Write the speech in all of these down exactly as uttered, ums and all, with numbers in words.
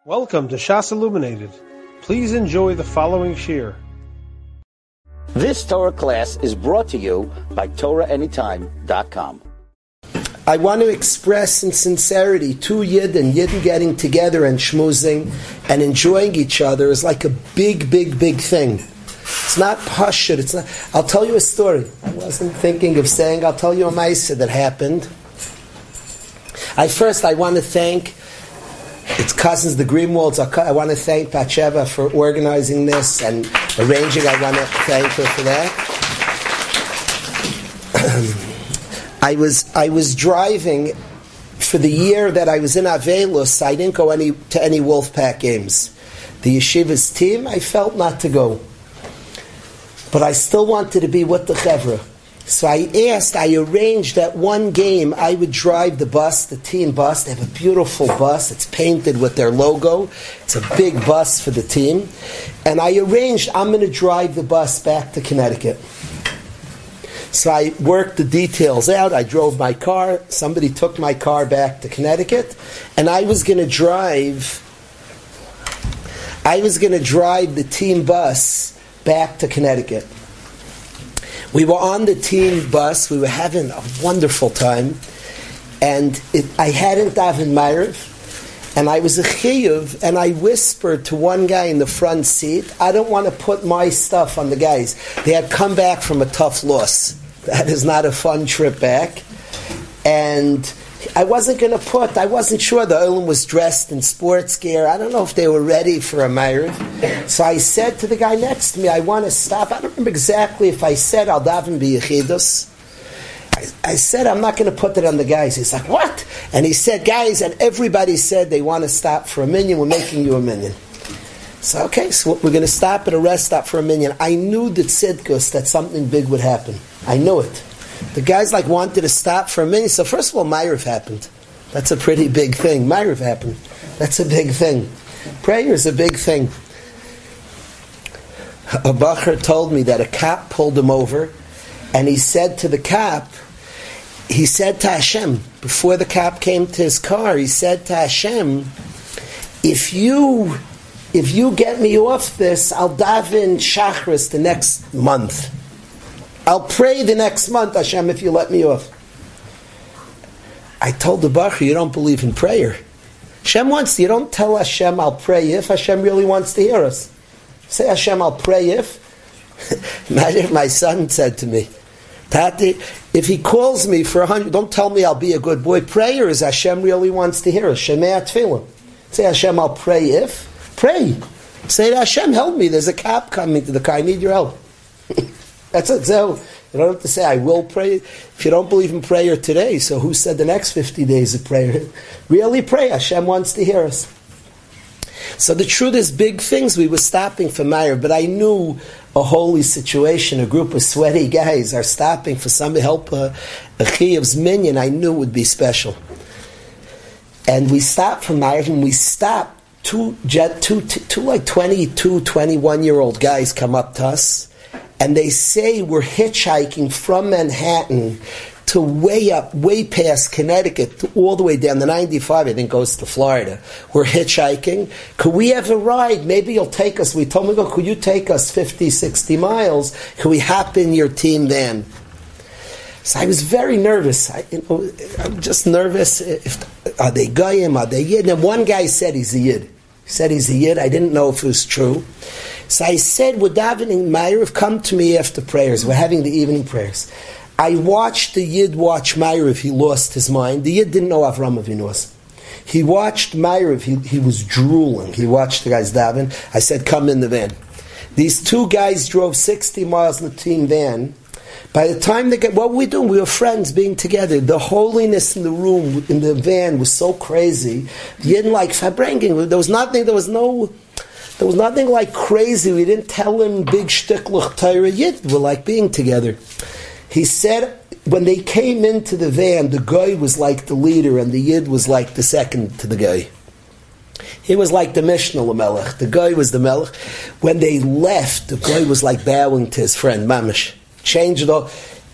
Welcome to Shas Illuminated. Please enjoy the following shir. This Torah class is brought to you by Torah Anytime dot com. I want to express in sincerity two Yid and Yidden getting together and schmoozing and enjoying each other is like a big, big, big thing. It's not pashut. It's not. I'll tell you a story. I wasn't thinking of saying. I'll tell you a ma'aseh that happened. I first I want to thank. It's cousins, the Greenwalds. I want to thank Batsheva for organizing this and arranging. I want to thank her for that. I was I was driving for the year that I was in Avelus. I didn't go any to any Wolfpack games. The yeshiva's team, I felt not to go, but I still wanted to be with the chevra. So I asked, I arranged that one game I would drive the bus, the team bus. They have a beautiful bus. It's painted with their logo. It's a big bus for the team. And I arranged I'm going to drive the bus back to Connecticut. So I worked the details out. I drove my car. Somebody took my car back to Connecticut. And I was going to drive, I was going to drive the team bus back to Connecticut. We were on the team bus. We were having a wonderful time. And it, I hadn't davened Ma'ariv. And I was a chiyuv. And I whispered to one guy in the front seat, I don't want to put my stuff on the guys. They had come back from a tough loss. That is not a fun trip back. And I wasn't going to put, I wasn't sure the Olam was dressed in sports gear. I don't know if they were ready for a Ma'ariv. So I said to the guy next to me, I want to stop. I don't remember exactly if I said, I'll daven b'yechidus. I, I said, I'm not going to put it on the guys. He's like, what? And he said, guys, and everybody said they want to stop for a minyan. We're making you a minyan. So, okay, so we're going to stop at a rest stop for a minyan. I knew that tzidkus, that something big would happen. I knew it. The guys like wanted to stop for a minute. So first of all, Ma'ariv happened. That's a pretty big thing. Ma'ariv happened. That's a big thing. Prayer is a big thing. A bacher told me that a cop pulled him over, and he said to the cop, he said to Hashem, before the cop came to his car, he said to Hashem, if you, if you get me off this, I'll daven Shachris the next month. I'll pray the next month, Hashem, if you let me off. I told the bacher, you don't believe in prayer. Hashem wants to, you don't tell Hashem, I'll pray if. Hashem really wants to hear us. Say, Hashem, I'll pray if. Imagine if my son said to me, Tati, if he calls me for a hundred, don't tell me I'll be a good boy. Prayer is Hashem really wants to hear us. Shemei Tefillah. Say, Hashem, I'll pray if. Pray. Say to Hashem, help me. There's a cop coming to the car. I need your help. That's it. So you don't have to say, I will pray. If you don't believe in prayer today, so who said the next fifty days of prayer? Really pray. Hashem wants to hear us. So the truth is, big things we were stopping for Ma'ariv, but I knew a holy situation. A group of sweaty guys are stopping for some help a, a chiyuv's minyan. I knew it would be special. And we stopped for Ma'ariv, and we stopped. Two, jet, two, two, two like twenty-two, twenty-one-year-old guys come up to us. And they say we're hitchhiking from Manhattan to way up, way past Connecticut, to all the way down. The ninety-five, I think, goes to Florida. We're hitchhiking. Could we have a ride? Maybe you'll take us. We told them, could you take us fifty, sixty miles? Could we hop in your team van? So I was very nervous. I, you know, I'm just nervous. If, are they Goyim? Are they Yid? And one guy said he's a Yid. He said he's a Yid. I didn't know if it was true. So I said, we're davening Ma'ariv, come to me after prayers. We're having the evening prayers. I watched the Yid watch Ma'ariv. He lost his mind. The Yid didn't know Avram Avinu was. He watched Ma'ariv. He, he was drooling. He watched the guys daven. I said, come in the van. These two guys drove sixty miles in the team van. By the time they get, what were we doing? We were friends being together. The holiness in the room, in the van, was so crazy. You didn't like Fabrengen. There was nothing, there was no, there was nothing like crazy. We didn't tell him big shticklich Torah Yid. We're like being together. He said, when they came into the van, the guy was like the leader and the Yid was like the second to the guy. He was like the Mishnah Lamelech. The guy was the Melech. When they left, the guy was like bowing to his friend, Mamish. Changed it all.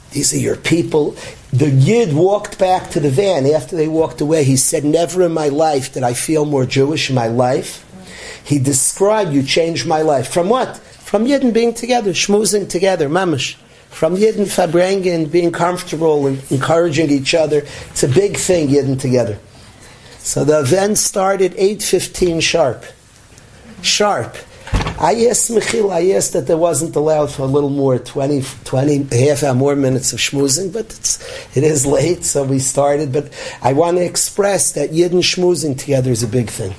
These are your people. The Yid walked back to the van. After they walked away, he said, never in my life did I feel more Jewish in my life. He described, you changed my life. From what? From Yidden being together, schmoozing together, mamash. From Yidden Fabrengen, being comfortable and encouraging each other. It's a big thing, Yidden together. So the event started eight fifteen sharp. Sharp. I asked Michil, I asked that there wasn't allowed for a little more, twenty, twenty, half hour more minutes of schmoozing, but it's, it is late, so we started. But I want to express that Yidden schmoozing together is a big thing.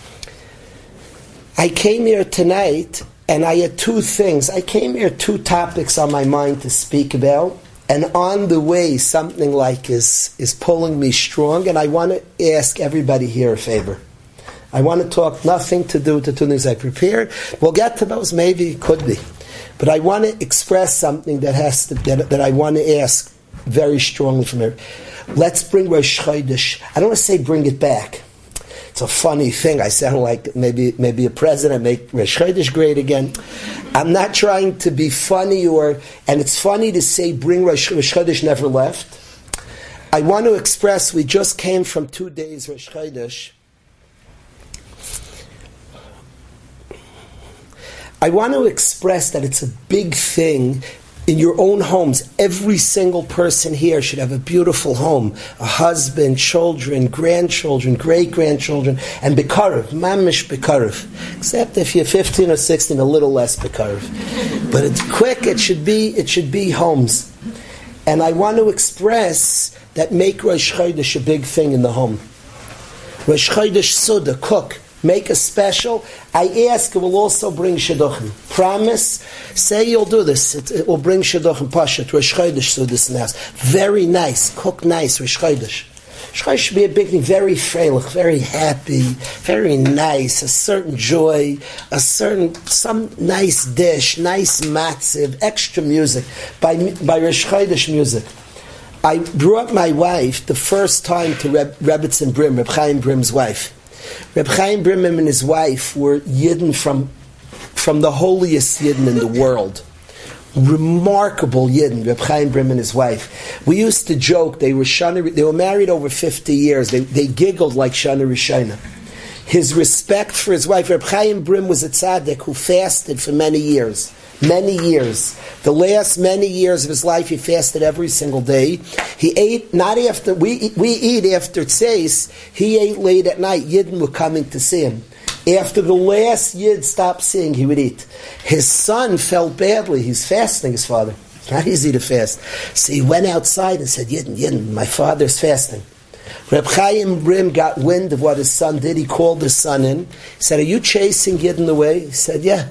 I came here tonight, and I had two things. I came here, two topics on my mind to speak about, and on the way, something like is, is pulling me strong, and I want to ask everybody here a favor. I want to talk nothing to do with the two things I prepared. We'll get to those, maybe, could be. But I want to express something that has to, that, that I want to ask very strongly from here. Let's bring Rosh Chodesh. I don't want to say bring it back. It's a funny thing. I sound like maybe maybe a president, make Rosh Chodesh great again. I'm not trying to be funny, or and it's funny to say bring Rosh, Rosh Chodesh never left. I want to express, we just came from two days Rosh Chodesh. I want to express that it's a big thing in your own homes. Every single person here should have a beautiful home, a husband, children, grandchildren, great-grandchildren, and bekarev, mamish bekarev. Except if you're fifteen or sixteen, a little less bekarev. But it's quick, it should be, it should be homes. And I want to express that make Rosh Chodesh a big thing in the home. Rosh Chodesh Suda, cook. Make a special. I ask, it will also bring shidduchim. Promise, say you'll do this. It, it will bring shidduchim. Pashat, Rosh Chodesh, so this in the house. Very nice. Cook nice, Rosh Chodesh. Rosh Chodesh should be a big thing. Very freilich, very happy, very nice. A certain joy, a certain, some nice dish, nice matziv, extra music. By, by Rosh Chodesh music. I brought my wife the first time to Reb, Rebbetzin Brim, Reb Chaim Brim's wife. Reb Chaim Brimim and his wife were Yidden from, from the holiest Yidden in the world. Remarkable Yidden, Reb Chaim Brim and his wife. We used to joke, they were Shana, they were married over fifty years. They, they giggled like Shana Rishona. His respect for his wife, Reb Chaim Brim was a tzaddik who fasted for many years. Many years. The last many years of his life, he fasted every single day. He ate, not after, we we eat after tzeis, he ate late at night. Yidden were coming to see him. After the last Yid stopped seeing, he would eat. His son felt badly. He's fasting, his father. It's not easy to fast. So he went outside and said, Yidden, Yidden, my father's fasting. Reb Chaim Brim got wind of what his son did. He called his son in. He said, are you chasing Yidden away? He said, yeah.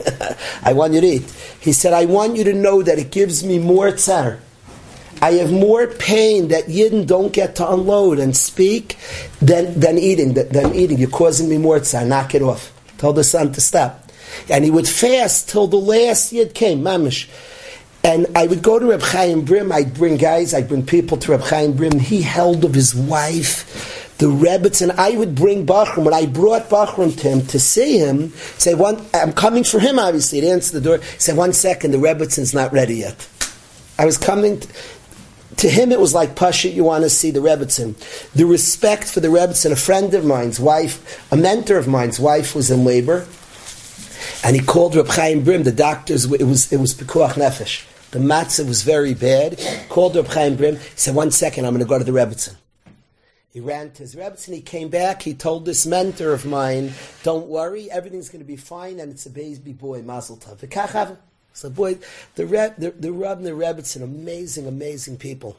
I want you to eat. He said, I want you to know that it gives me more tzar. I have more pain that Yidden don't get to unload and speak than, than eating. Than eating. You're causing me more tzar. Knock it off. Told the son to stop. And he would fast till the last Yid came, mamish. And I would go to Reb Chaim Brim, I'd bring guys, I'd bring people to Reb Chaim Brim. He held of his wife, the Rebbetzin, and I would bring Bachram. When I brought Bachram to him to see him, say, one, I'm coming for him, obviously. He'd answer the door. Say, one second, the Rebetzin's not ready yet. I was coming... To, to him, it was like, Pasha, you want to see the Rebbetzin. The respect for the Rebbetzin, a friend of mine's wife, a mentor of mine's wife was in labor, and he called Reb Chaim Brim, the doctors, it was it was Pekuach Nefesh. The matzah was very bad. Called Reb Chaim Brim. He said, one second, I'm going to go to the Rebbetzin. He ran to his Rebbetzin. He came back. He told this mentor of mine, don't worry, everything's going to be fine, and it's a baby boy, Mazel Tov. So boy, the Reb, the, the Reb and the Rebbetzin, amazing, amazing people.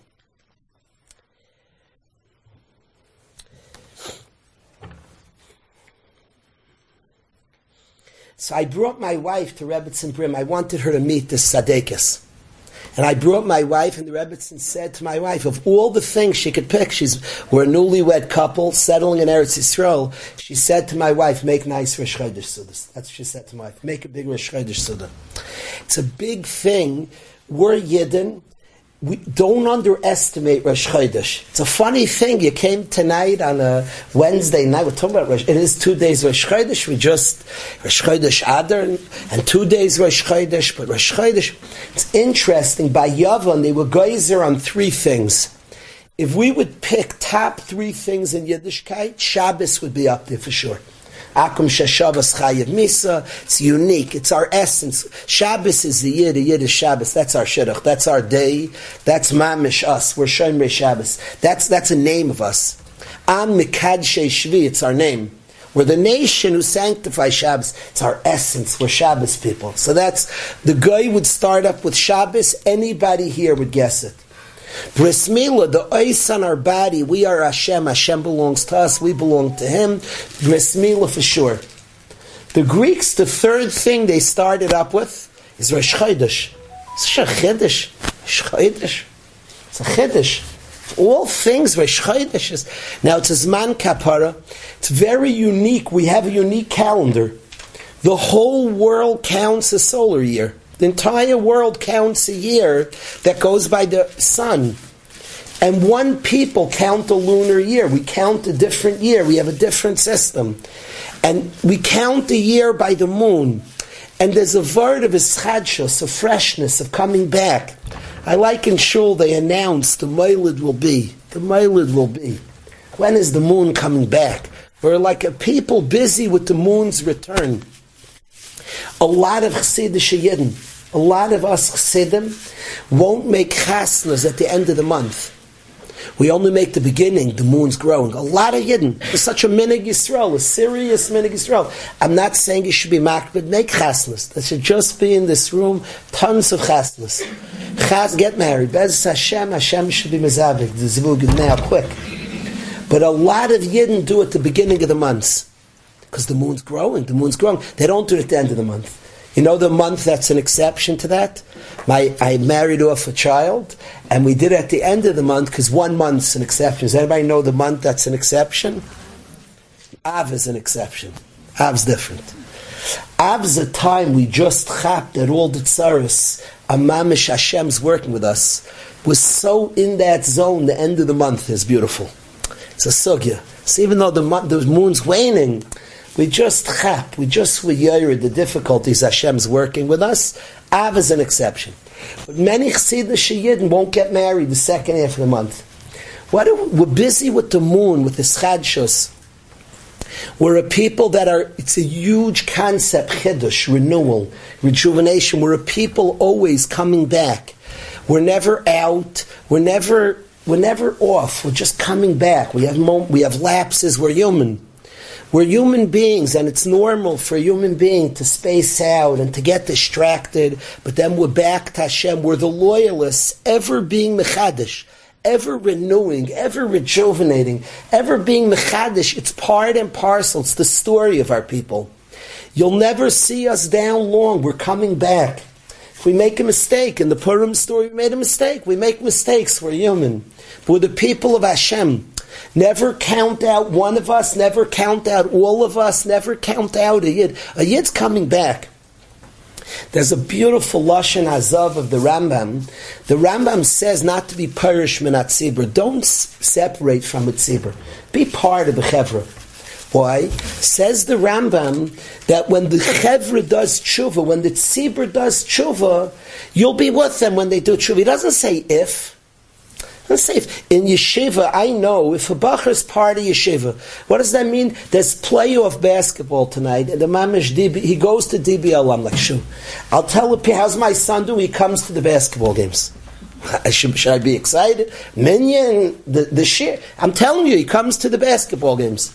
So I brought my wife to Rebbetzin Brim. I wanted her to meet the Tzaddikus. And I brought my wife, and the Rebbetzin said to my wife, of all the things she could pick, she's we're a newlywed couple settling in Eretz Yisrael. She said to my wife, make nice Rosh Chodesh Sudas. That's what she said to my wife. Make a big Rosh Chodesh Suda. It's a big thing. We're Yidden. we don't underestimate Rosh Chodesh. It's a funny thing. You came tonight on a Wednesday night. We're talking about Rosh. It is two days Rosh Chodesh. We just Rosh Chodesh Adar and two days Rosh Chodesh. But Rosh Chodesh, it's interesting. By Yavon, they were geyser on three things. If we would pick top three things in Yiddishkeit, Shabbos would be up there for sure. Akum Sheshavas Chayev Misa. It's unique. It's our essence. Shabbos is the Yid. The Yid is Shabbos. That's our shidduch. That's our day. That's mamish us. We're Shomrei Shabbos. That's that's a name of us. Am Mikadshe Shvi. It's our name. We're the nation who sanctifies Shabbos. It's our essence. We're Shabbos people. So that's the guy would start up with Shabbos. Anybody here would guess it. Bris Milah, the ice on our body, we are Hashem. Hashem belongs to us. We belong to Him. Bris Milah for sure. The Greeks, the third thing they started up with is Rosh Chodesh. It's a Chiddush. Chodesh. It's a Chiddush. All things Rosh Chodesh is. Now it's a Zman Kapara. It's very unique. We have a unique calendar. The whole world counts a solar year. The entire world counts a year that goes by the sun. And one people count a lunar year. We count a different year. We have a different system. And we count a year by the moon. And there's a word of ischadshus, of freshness, of coming back. I like in Shul they announce the Mailid will be. The Mailid will be. When is the moon coming back? We're like a people busy with the moon's return. A lot of Chassidish Yidden, a lot of us Chassidim won't make chasnas at the end of the month. We only make the beginning, the moon's growing. A lot of Yidden. There's such a minig Yisrael, a serious minig Yisrael. I'm not saying you should be makbid, but make chasnas. There should just be in this room tons of chasnas. Chas, get married. Bez Hashem, Hashem should be mezavik. The zivug now, quick. But a lot of Yidden do it at the beginning of the months. Because the moon's growing, the moon's growing. They don't do it at the end of the month. You know the month that's an exception to that? My, I married off a child, and we did it at the end of the month, because one month's an exception. Does anybody know the month that's an exception? Av is an exception. Av's different. Av's a time we just chapped that all the tzaras, Amamish Hashem's working with us, was so in that zone, the end of the month is beautiful. It's a sugya. So even though the, month, the moon's waning, we just chap, we just yair the difficulties Hashem's working with us. Av is an exception. But many Chassidish Yidden won't get married the second half of the month. What are, we're busy with the moon, with the schadshus. We're a people that are, it's a huge concept, chidush, renewal, rejuvenation. We're a people always coming back. We're never out. We're never, we're never off. We're just coming back. We have mom, we have lapses. We're human. We're human beings, and it's normal for a human being to space out and to get distracted, but then we're back to Hashem. We're the loyalists, ever being mechadish, ever renewing, ever rejuvenating, ever being mechadish. It's part and parcel. It's the story of our people. You'll never see us down long. We're coming back. If we make a mistake, in the Purim story, we made a mistake. We make mistakes. We're human. But we're the people of Hashem. Never count out one of us, never count out all of us, never count out a Yid. A Yid's coming back. There's a beautiful Lashon Hazav of the Rambam. The Rambam says not to be Parish Minat Tzibur. Don't s- separate from a Tzibur. Be part of the Chevra. Why? Says the Rambam that when the Chevra does tshuva, when the Tzibur does tshuva, you'll be with them when they do tshuva. He doesn't say if. Let's say if in yeshiva, I know if a bacher is part of yeshiva, what does that mean? There's playoff basketball tonight, and the mamish D B, he goes to D B L. I'm like, shoo. I'll tell the how's my son doing? He comes to the basketball games. Should, should I be excited? Minyan, the the shir. I'm telling you, he comes to the basketball games,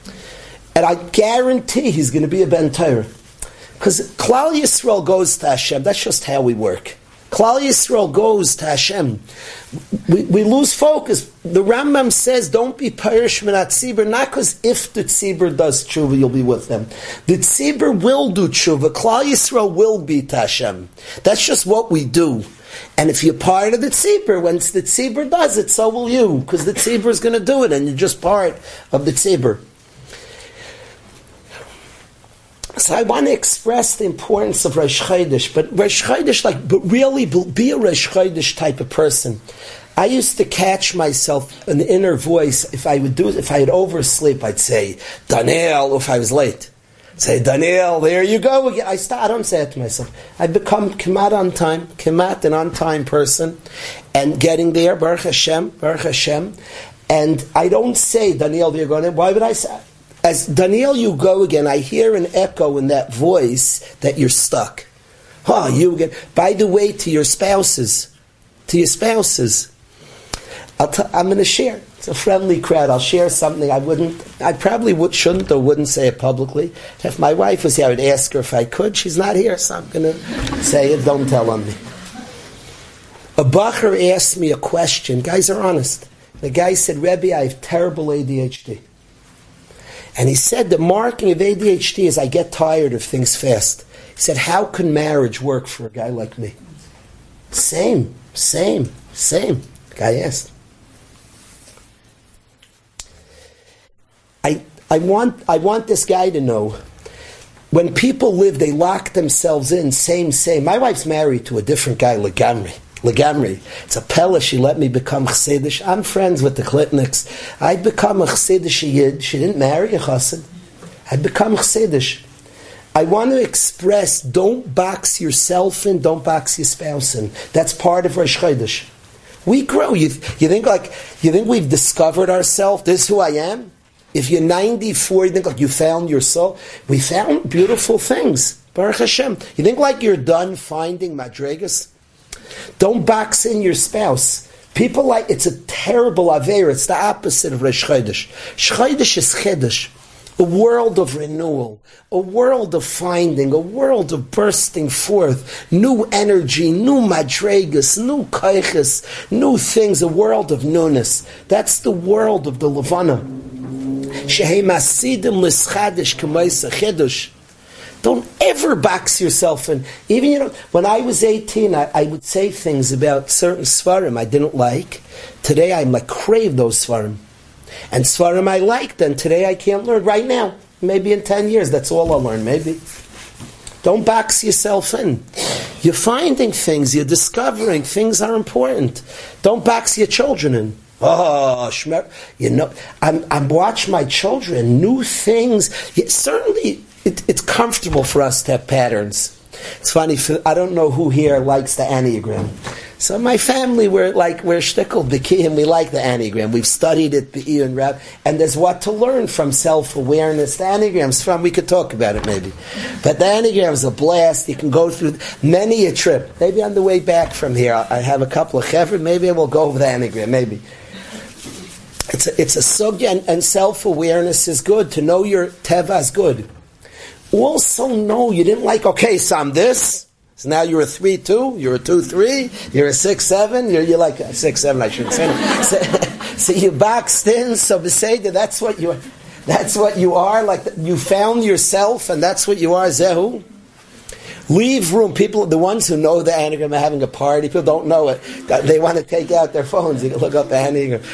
and I guarantee he's going to be a ben Torah, because Klal Yisrael goes to Hashem. That's just how we work. Klal Yisrael goes to Hashem. We, we lose focus. The Rambam says, don't be Parish Minat Tzibur, not because if the Tzibur does tshuva, you'll be with them. The Tzibur will do tshuva. Klal Yisrael will be to Hashem. That's just what we do. And if you're part of the Tzibur, when the Tzibur does it, so will you, because the Tzibur is going to do it, and you're just part of the Tzibur. So I want to express the importance of Rosh Chodesh, but Rosh Chodesh, like, but really be a Rosh Chodesh type of person. I used to catch myself an inner voice. If I would do it, if I had oversleep, I'd say, Daniel, if I was late. I'd say, Daniel, there you go again. I, start, I don't say it to myself. I become Kemat on time, Kemat, an on-time person, and getting there, Baruch Hashem, Baruch Hashem. And I don't say, Daniel, there you go. Why would I say? As Daniel, you go again, I hear an echo in that voice that you're stuck. Oh, you again. By the way, to your spouses, to your spouses, I'll t- I'm going to share. It's a friendly crowd. I'll share something I wouldn't, I probably would, shouldn't or wouldn't say it publicly. If my wife was here, I would ask her if I could. She's not here, so I'm going to say it. Don't tell on me. A bacher asked me a question. Guys are honest. The guy said, Rebbe, I have terrible A D H D. And he said the marking of A D H D is I get tired of things fast. He said, how can marriage work for a guy like me? Same, same, same. The guy asked. I I want I want this guy to know, when people live, they lock themselves in, same, same. My wife's married to a different guy, Legamri. Legamri. It's a pella, she let me become chassidish. I'm friends with the Klitniks. I'd become a chassidish yid. She didn't marry a chassid. I'd become chassidish. I want to express, don't box yourself in, don't box your spouse in. That's part of Rosh Chodesh. We grow. You, you think like, you think we've discovered ourselves? This is who I am? If you're ninety-four, you think like you found your soul? We found beautiful things. Baruch Hashem. You think like you're done finding madregas? Don't box in your spouse. People like, it's a terrible aveira. It's the opposite of Rosh Chodesh. Chodesh is Chedesh. A world of renewal. A world of finding. A world of bursting forth. New energy. New madregas. New kaiches. New things. A world of newness. That's the world of the Levana. Shehei masidim l'schadesh k'maisa chedush. Don't ever box yourself in. Even, you know, when I was eighteen, I, I would say things about certain svarim I didn't like. Today I'm like, crave those svarim. And svarim I liked, and today I can't learn. Right now, maybe in ten years, that's all I'll learn, maybe. Don't box yourself in. You're finding things, you're discovering, things are important. Don't box your children in. Oh, shmer, you know, I'm, I'm watching my children, new things. Yeah, certainly, it, it's comfortable for us to have patterns. It's funny, for, I don't know who here likes the Enneagram. So my family, we're like, we're shtickle b'ki, and we like the Enneagram. We've studied it, b'i and rab, and there's what to learn from self-awareness. The Enneagram's fun, we could talk about it maybe. But the Enneagram's a blast, you can go through many a trip. Maybe on the way back from here, I have a couple of chevra, maybe I will go over the Enneagram, maybe. It's a, it's a sugya, and, and self-awareness is good. To know your teva is good. Also know you didn't like, okay, so I'm this. So now you're a three two, you're a two three, you're a six seven, you're, you're like a six seven, I shouldn't say that. So, so you boxed in, so Beseda, that's what you that's what you are. Like you found yourself, and that's what you are, Zehu. Leave room. People, the ones who know the Enneagram are having a party. People don't know it. They want to take out their phones. You can look up the Enneagram.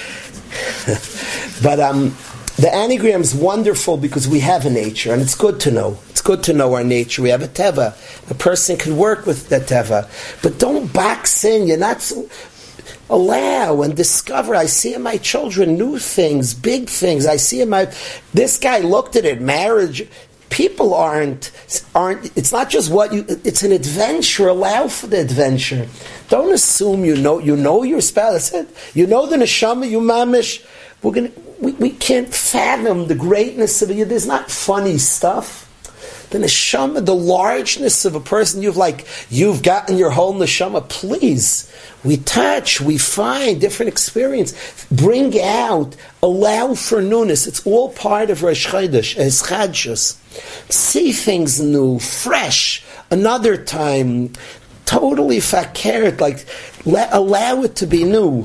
But um, the Enneagram is wonderful because we have a nature, and it's good to know. It's good to know our nature. We have a teva. A person can work with the teva. But don't box in. You're not... So, allow and discover. I see in my children new things, big things. I see in my... This guy looked at it, marriage... People aren't, aren't, it's not just what you, it's an adventure. Allow for the adventure. Don't assume you know, you know your spouse. That's it. You know the neshama, you mamish. We're gonna, we, we can't fathom the greatness of it. There's not funny stuff. The neshama, the largeness of a person, you've like, you've gotten your whole neshama. Please, we touch, we find different experience. Bring out, allow for newness. It's all part of Rosh Chodesh, as Chadshus. See things new, fresh, another time, totally fakert, like, let, allow it to be new.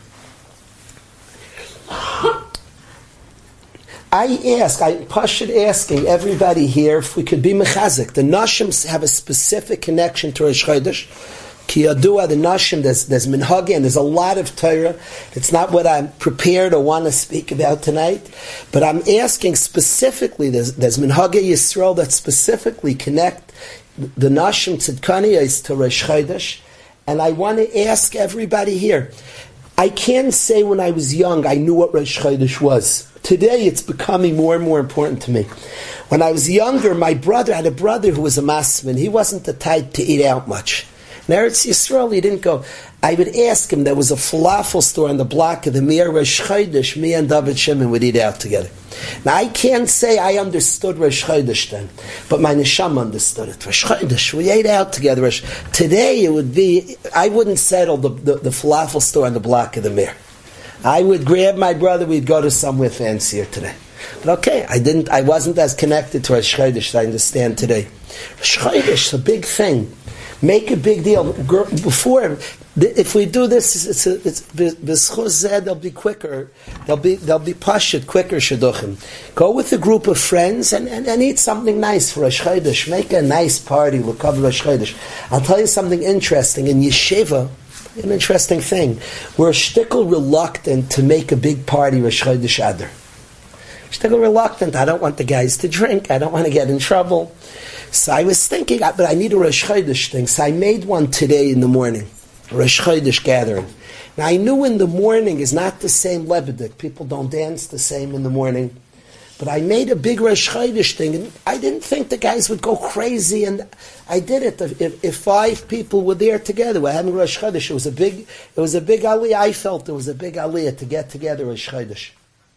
I ask, I Pashut asking everybody here if we could be mechazik. The Nashim have a specific connection to Rosh Chodesh. Ki yadua the nashim, there's, there's minhagi, and there's a lot of Torah. It's not what I'm prepared or want to speak about tonight, but I'm asking specifically, there's, there's minhagi Yisrael that specifically connect the nashim tzidkaniyos to Rosh Chodesh, and I want to ask everybody here, I can't say when I was young I knew what Rosh Chodesh was. Today it's becoming more and more important to me. When I was younger, my brother, I had a brother who was a masman. He wasn't the type to eat out much. In Eretz Yisrael, he didn't go. I would ask him, there was a falafel store on the block of the Mir Rosh Chodesh, me and David Shimon would eat out together. Now I can't say I understood Rosh Chodesh then, but my neshama understood it. Rosh Chodesh, we ate out together. Today it would be, I wouldn't settle the, the, the falafel store on the block of the Mir. I would grab my brother, we'd go to somewhere fancier today. But okay, I didn't. I wasn't as connected to Rosh Chodesh as I understand today. Rosh Chodesh is a big thing. Make a big deal. Before, if we do this, it's a, it's b'schus zeh, they'll be quicker. They'll be they'll be pashut quicker shidduchim. Go with a group of friends and, and, and eat something nice for Rosh Chodesh. Make a nice party. We'll cover Rosh Chodesh. I'll tell you something interesting in yeshiva. An interesting thing. We're a shtickle reluctant to make a big party Rosh Chodesh Adar. Shtickle reluctant. I don't want the guys to drink. I don't want to get in trouble. So I was thinking, but I need a Rosh Chodesh thing. So I made one today in the morning. A Rosh Chodesh gathering. Now I knew in the morning is not the same Lebedik. People don't dance the same in the morning. But I made a big Rosh Chodesh thing, and I didn't think the guys would go crazy, and I did it. If, if five people were there together, we're having Rosh Chodesh, it was a big, it was a big aliyah. I felt it was a big aliyah to get together Rosh Chodesh.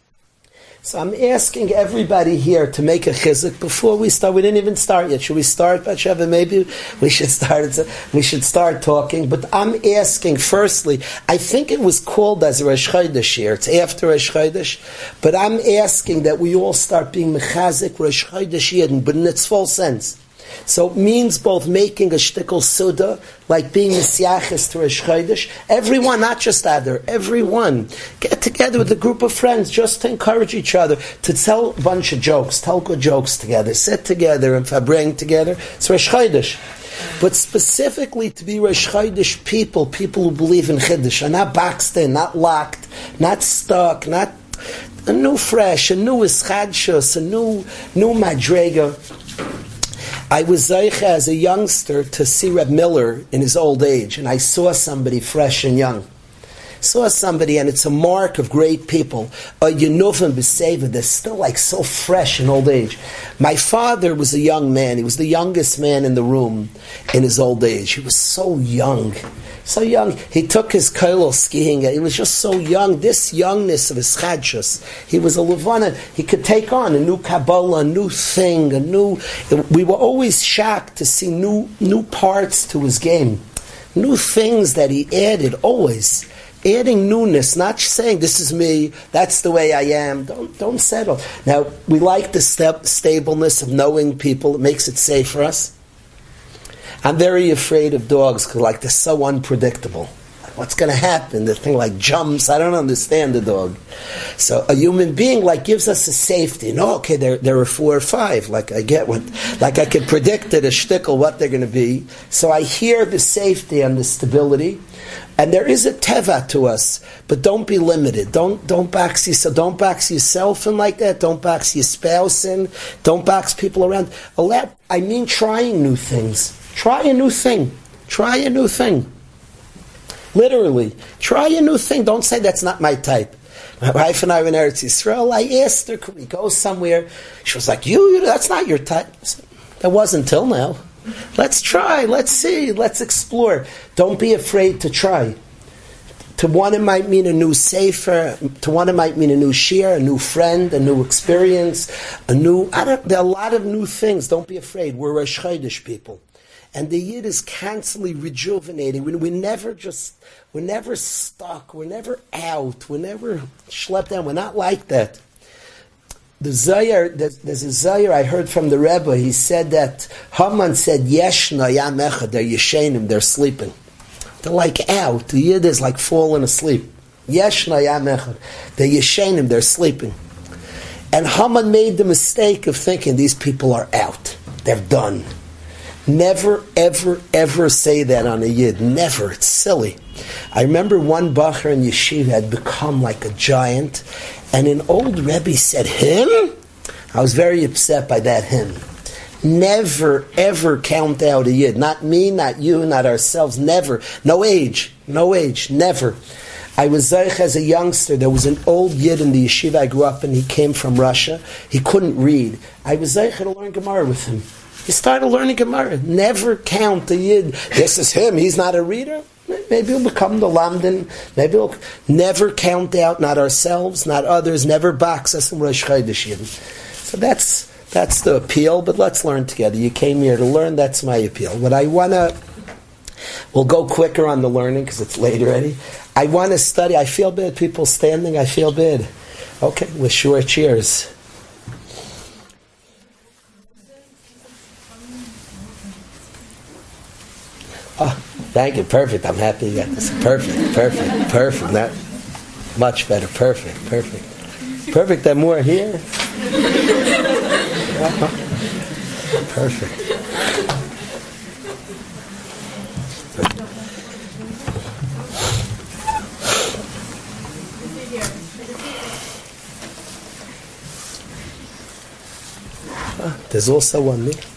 So I'm asking everybody here to make a chizuk before we start. We didn't even start yet. Should we start, Batsheva? Maybe we should start. We should start talking. But I'm asking. Firstly, I think it was called as Rosh Chodesh here. It's after Rosh Chodesh. But I'm asking that we all start being mechazik Rosh Chodesh Yidden, but in its full sense. So it means both making a shtickle suda, like being Messiachis to Rosh Chodesh. Everyone, not just Adar, everyone. Get together with a group of friends just to encourage each other, to tell a bunch of jokes, tell good jokes together, sit together and fabring together. It's Rosh Chodesh. But specifically to be Rosh Chodesh people, people who believe in Chiddush, are not boxed in, not locked, not stuck, not a new fresh, a new ischadshus, a new, new madrega. I was Zaycha as a youngster to see Reb Miller in his old age, and I saw somebody fresh and young. Saw somebody, and it's a mark of great people. A Yenuvim B'Seva, they're still like so fresh in old age. My father was a young man. He was the youngest man in the room in his old age. He was so young. So young. He took his koilel skiing. He was just so young. This youngness of his chadshus. He was a Levana. He could take on a new Kabbalah, a new thing, a new... We were always shocked to see new new parts to his game. New things that he added, always. Adding newness, not saying this is me, that's the way I am. Don't don't settle. Now, we like the step, stableness of knowing people. It makes it safe for us. I'm very afraid of dogs because like they're so unpredictable. What's going to happen? The thing like jumps. I don't understand the dog. So a human being like gives us a safety. No, okay, there there are four or five. Like I get what, like I could predict at a shtickle what they're going to be. So I hear the safety and the stability. And there is a teva to us, but don't be limited. Don't don't box yourself. Don't box yourself in like that. Don't box your spouse in. Don't box people around. Allow, I mean, trying new things. Try a new thing. Try a new thing. Literally, try a new thing. Don't say that's not my type. My wife and I were in Eretz Yisrael. I asked her, "Could we go somewhere?" She was like, "You, you that's not your type." I said, that wasn't till now. Let's try, let's see, let's explore. Don't be afraid to try. To one it might mean a new sefer, to one it might mean a new shir, a new friend, a new experience, a new, I don't, there are a lot of new things. Don't be afraid. We're Rosh Chodesh people. And the Yid is constantly rejuvenating. We, we're never just, we're never stuck, we're never out, we're never schlepped down, we're not like that. The Zayar, there's, there's a Zayar I heard from the Rebbe. He said that Haman said, Yeshna Yam Echad, they're Yeshenim, they're sleeping. They're like out. The Yid is like falling asleep. Yeshna Yam Echad, they're Yeshenim, they're sleeping. And Haman made the mistake of thinking these people are out. They're done. Never, ever, ever say that on a Yid. Never. It's silly. I remember one Bacher in Yeshiva had become like a giant, and an old Rebbe said, him? I was very upset by that him. Never, ever count out a Yid. Not me, not you, not ourselves. Never. No age. No age. Never. I was Zeich as a youngster. There was an old Yid in the yeshiva I grew up in. He came from Russia. He couldn't read. I was Zeich to learn Gemara with him. He started learning Gemara. Never count a Yid. This is him. He's not a reader. Maybe he'll become the Lamdan. Maybe he'll never count out, not ourselves, not others. Never box us in Rosh Chodesh Yid. So that's that's the appeal. But let's learn together. You came here to learn. That's my appeal. What I wanna, we'll go quicker on the learning because it's late already. I want to study. I feel bad. People standing. I feel bad. Okay, we're sure. Cheers. Oh, thank you. Perfect. I'm happy you got this. Perfect. Perfect. Perfect. That much better. Perfect. Perfect. Perfect. That more here. Perfect. There's also one there.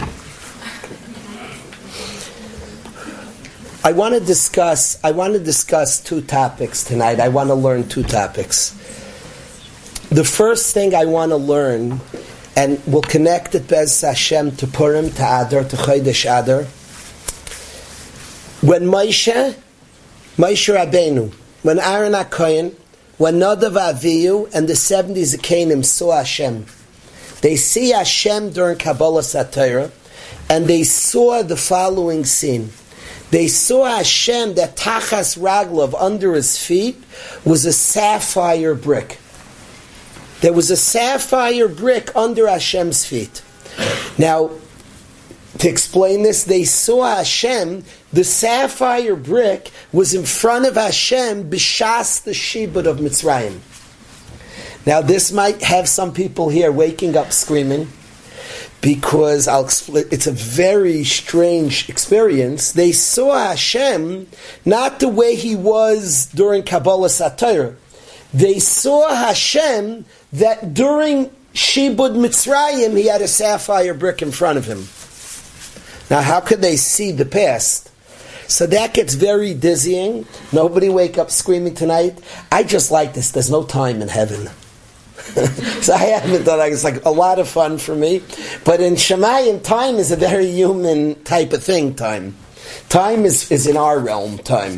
I want to discuss. I want to discuss two topics tonight. I want to learn two topics. The first thing I want to learn, and we'll connect it Bez Hashem to Purim, to Adar, to Chodesh Adar. When Moshe, Moshe Rabbeinu, when Aaron HaKohen, when Nadav Avihu, and the seventy Zekanim saw Hashem, they see Hashem during Kabbalah Satira, and they saw the following scene. They saw Hashem, that Tachas Raglov, under his feet, was a sapphire brick. There was a sapphire brick under Hashem's feet. Now, to explain this, they saw Hashem, the sapphire brick was in front of Hashem, b'shas the shibud of Mitzrayim. Now, this might have some people here waking up screaming, because I'll explain, it's a very strange experience. They saw Hashem not the way he was during Kabbalah Satira. They saw Hashem that during Shibud Mitzrayim he had a sapphire brick in front of him. Now, how could they see the past? So that gets very dizzying. Nobody wake up screaming tonight. I just like this. There's no time in heaven. So I haven't done it. It's like a lot of fun for me. But in Shemayim, time is a very human type of thing, time. Time is, is in our realm, time.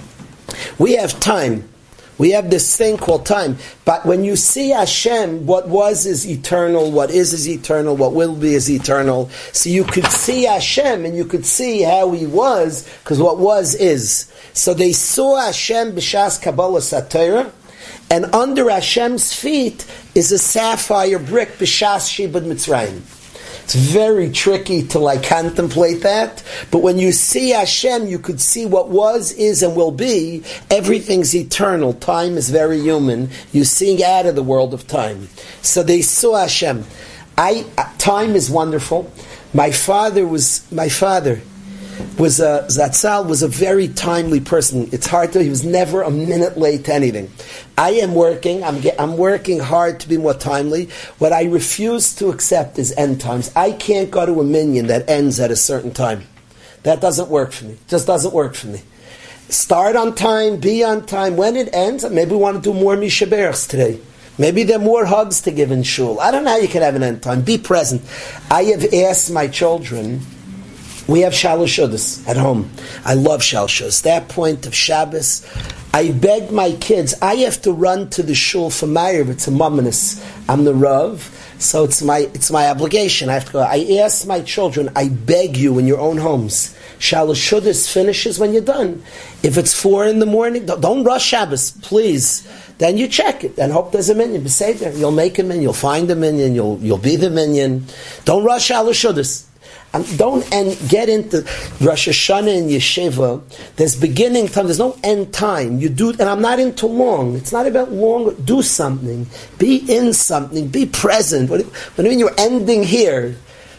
We have time. We have this thing called time. But when you see Hashem, what was is eternal, what is is eternal, what will be is eternal. So you could see Hashem and you could see how he was, because what was is. So they saw Hashem b'shas Kabbalah Satira, and under Hashem's feet is a sapphire brick b'shas Shibud Mitzrayim. It's very tricky to like contemplate that, but when you see Hashem, you could see what was, is, and will be. Everything's eternal. Time is very human. You see out of the world of time. So they saw Hashem. I time is wonderful. My father was my father. was a, Zatzal was a very timely person. It's hard to, he was never a minute late to anything. I am working, I'm, get, I'm working hard to be more timely. What I refuse to accept is end times. I can't go to a minyan that ends at a certain time. That doesn't work for me. It just doesn't work for me. Start on time, be on time. When it ends, maybe we want to do more Misha Berachs today. Maybe there are more hugs to give in shul. I don't know how you can have an end time. Be present. I have asked my children. We have Shalosh Shudas at home. I love Shalosh Shudas. That point of Shabbos, I beg my kids, I have to run to the shul for Ma'ariv. It's a mumminus. I'm the Rav, so it's my it's my obligation. I have to go. I ask my children, I beg you in your own homes, Shalosh Shudas finishes when you're done. If it's four in the morning, don't, don't rush Shabbos, please. Then you check it and hope there's a minyan. Beseder there. You'll make a minyan, you'll find a minyan, you'll you'll be the minyan. Don't rush Shalosh Shudas. Um, don't end, get into Rosh Hashanah and Yeshiva. There's beginning time. There's no end time. You do, and I'm not into long. It's not about long. Do something. Be in something. Be present. What, what do you mean you're ending here?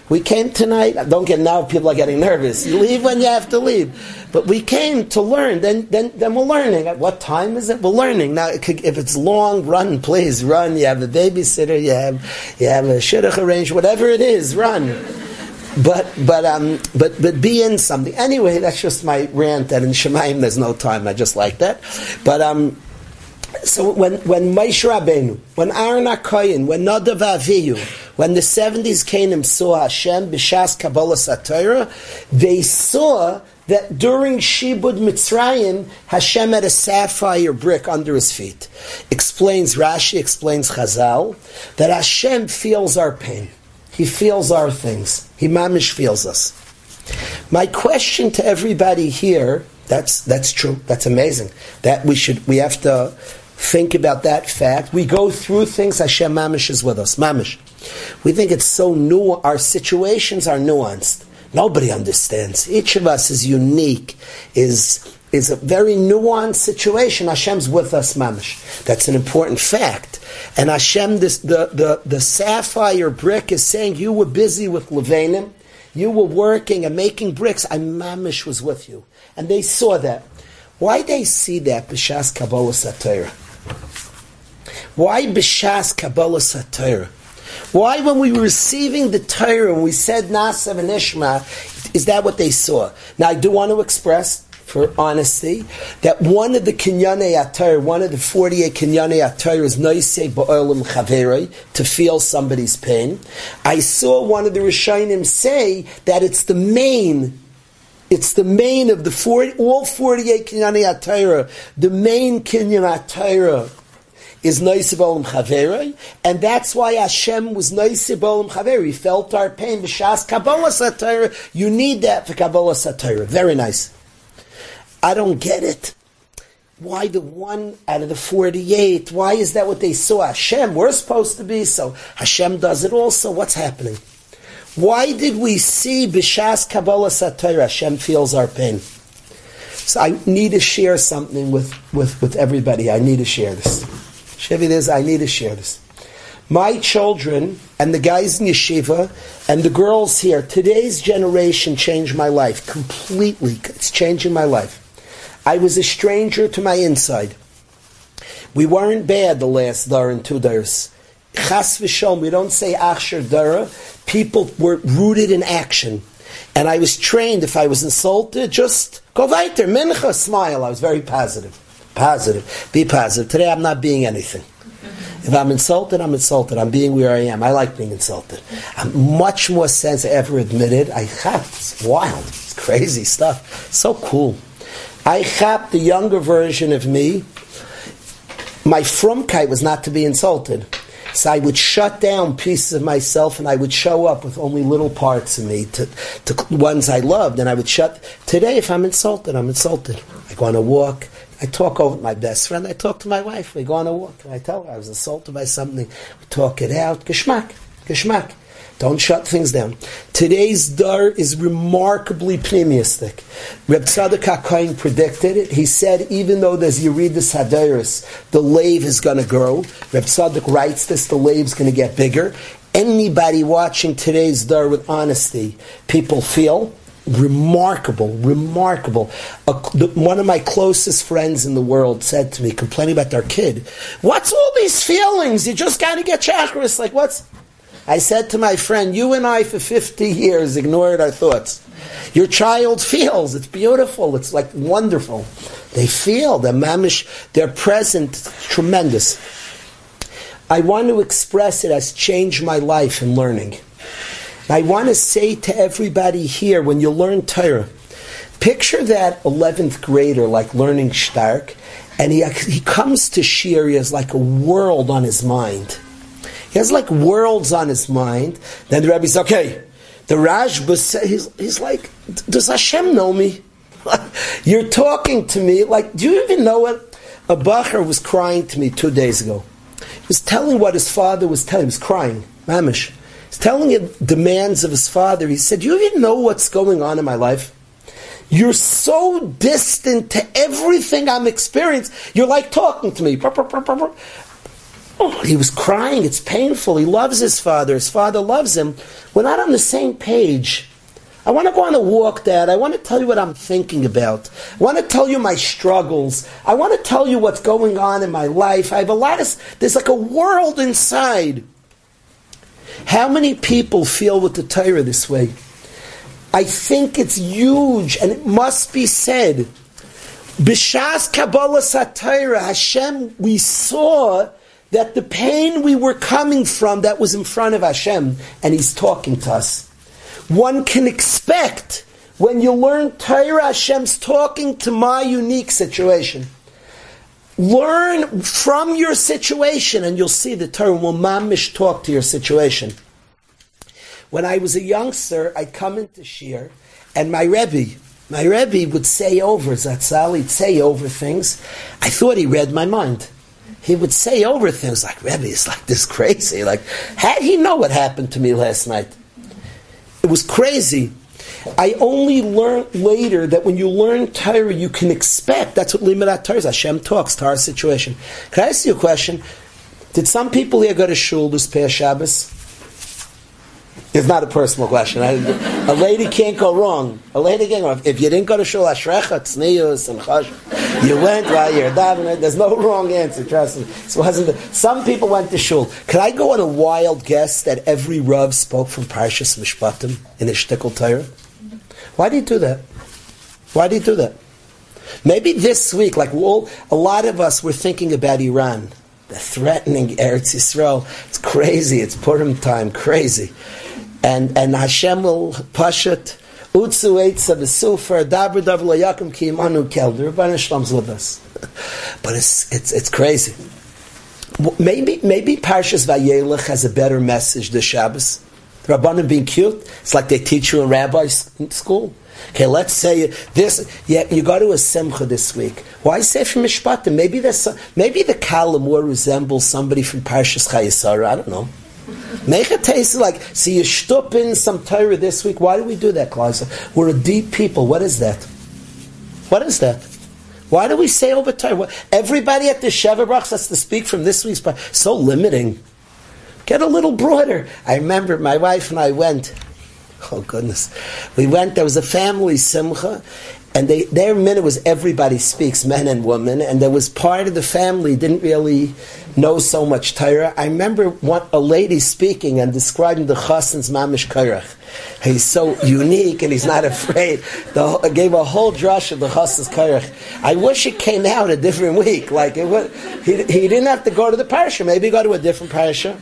We came tonight. Don't get now. People are getting nervous. You leave when you have to leave. But we came to learn. Then, then, then we're learning. At what time is it? We're learning now. It could, if it's long, run, please run. You have a babysitter. You have, you have a shidduch arranged. Whatever it is, run. But, but, um, but, but be in something. Anyway, that's just my rant. That in Shemaim there's no time. I just like that. But um. So when when Moshe Rabbeinu, when Aaron HaKohen, when Nadav Avihu, when the seventies Canaan saw Hashem b'shas Kabbalah Satira, they saw that during Shibud Mitzrayim, Hashem had a sapphire brick under his feet. Explains Rashi, explains Chazal, that Hashem feels our pain. He feels our things. He mamish feels us. My question to everybody here, that's that's true, that's amazing. That we should we have to think about that fact. We go through things, Hashem mamish is with us. Mamish. We think it's so new, our situations are nuanced. Nobody understands. Each of us is unique, is is a very nuanced situation. Hashem's with us, mamish. That's an important fact. And Hashem, this, the, the, the sapphire brick is saying, you were busy with Levanim, you were working and making bricks, I mamish was with you. And they saw that. Why they see that b'shas Kabbalah Satira? Why b'shas Kabbalah Satira? Why when we were receiving the Torah and we said Nasa and Ishma, is that what they saw? Now I do want to express, for honesty, that one of the Kinyanei HaTorah, one of the forty-eight Kinyanei HaTorah is Noisei Ba'olam Chaverei, to feel somebody's pain. I saw one of the Rishonim say that it's the main It's the main of the forty, all forty-eight Kinyanei HaTorah. The main Kinyan HaTorah is Noisei B'olam Chaverei, and that's why Hashem was Noisei B'olam Chaverei. He felt our pain. B'shas Kabbalah Satira, you need that for Kabbalah Satira. Very nice. I don't get it. Why the one out of the forty-eight? Why is that what they saw? Hashem, we're supposed to be, so Hashem does it also. What's happening? Why did we see b'shas Kabbalah Satira, Hashem feels our pain? So I need to share something with, with, with everybody. I need to share this. Shevi, this, I need to share this. My children and the guys in yeshiva and the girls here, today's generation changed my life completely. It's changing my life. I was a stranger to my inside. We weren't bad the last dar and two dars. Chas v'sholom, we don't say achshir dara. People were rooted in action. And I was trained, if I was insulted, just go weiter, mincha, smile. I was very positive. Positive. Be positive. Today I'm not being anything. If I'm insulted, I'm insulted. I'm being where I am. I like being insulted. I'm much more sense I ever admitted. I have. It's wild. It's crazy stuff. So cool. I have the younger version of me. My frumkeit was not to be insulted. So I would shut down pieces of myself and I would show up with only little parts of me to, to ones I loved. And I would shut... Today, if I'm insulted, I'm insulted. I go on a walk. I talk over with my best friend. I talk to my wife. We go on a walk. And I tell her I was insulted by something. We talk it out. Geschmack. Geschmack. Don't shut things down. Today's dar is remarkably pneumistic. Reb Tzadok HaKohen predicted it. He said, even though there's Yeridus Hadaris, the lave is going to grow. Reb Tzadok writes this, the lave's going to get bigger. Anybody watching today's dar with honesty, people feel remarkable, remarkable. A, the, one of my closest friends in the world said to me, complaining about their kid, what's all these feelings? You just got to get chakras. Like, what's... I said to my friend, you and I for fifty years ignored our thoughts. Your child feels. It's beautiful. It's like wonderful. They feel. They're mamish. They're present. It's tremendous. I want to express it as changed my life in learning. I want to say to everybody here, when you learn Torah, picture that eleventh grader like learning Stark, and he, he comes to Shir, he has like a world on his mind. He has like worlds on his mind. Then the Rebbe says, okay, the Rashba says, he's, he's like, does Hashem know me? You're talking to me, like, do you even know what? A Bacher was crying to me two days ago. He was telling what his father was telling him. He was crying, mamish. He's telling him demands of his father. He said, do you even know what's going on in my life? You're so distant to everything I'm experiencing. You're like talking to me. Oh, he was crying. It's painful. He loves his father. His father loves him. We're not on the same page. I want to go on a walk, Dad. I want to tell you what I'm thinking about. I want to tell you my struggles. I want to tell you what's going on in my life. I have a lot of... There's like a world inside. How many people feel with the Torah this way? I think it's huge, and it must be said. B'shas Kabbalah Satira, Hashem, we saw that the pain we were coming from that was in front of Hashem, and He's talking to us. One can expect, when you learn Torah, Hashem's talking to my unique situation. Learn from your situation, and you'll see the Torah will mamish talk to your situation. When I was a youngster, I'd come into Shir, and my Rebbe, my Rebbe would say over, Zatzal, he'd say over things. I thought he read my mind. He would say over things like, Rebbe, it's like this crazy. Like, how did he know what happened to me last night? It was crazy. I only learned later that when you learn Torah, you can expect. That's what Limudat Torah is. Hashem talks to our situation. Can I ask you a question? Did some people here go to shul this past Shabbos? It's not a personal question. I, a lady can't go wrong. A lady can't go wrong. If you didn't go to shul, Ashrecha, Tznius, and Chash, you went while you're davening. There's no wrong answer, trust me. This wasn't the, some people went to shul. Can I go on a wild guess that every Rav spoke from Parshas Mishpatim in his shtickle Torah? Why do you do that? Why do you do that? Maybe this week, like all, a lot of us were thinking about Iran. They're threatening Eretz Yisrael. It's crazy. It's Purim time. Crazy. And and Hashem will pashat utzu eitza v'sufer dabra dav lo yakum ki imanu kel. The Rebbeinu Shalom's with us, but it's it's it's crazy. Maybe maybe Parshas Vayelech has a better message this Shabbos. The Rabbanim being cute. It's like they teach you in rabbi school. Okay, let's say this. Yeah, you go to a simcha this week. Why say from Mishpatim? Maybe there's some, maybe the Kala more resembles somebody from Parshas Chayesara. I don't know. Make it taste like, so you shtup in some Torah this week. Why do we do that, Klaus? We're a deep people. What is that? What is that? Why do we say over Torah? Everybody at the Sheva Brachas has to speak from this week's Torah. So limiting. Get a little broader. I remember my wife and I went. Oh goodness. We went, there was a family simcha, and they, their minute was everybody speaks, men and women, and there was part of the family didn't really know so much Torah. I remember one, a lady speaking and describing the chassan's mamish korach. He's so unique and he's not afraid. The, gave a whole drush of the chassan's korach. I wish it came out a different week. Like it would, he, he didn't have to go to the parasha. Maybe go to a different parasha.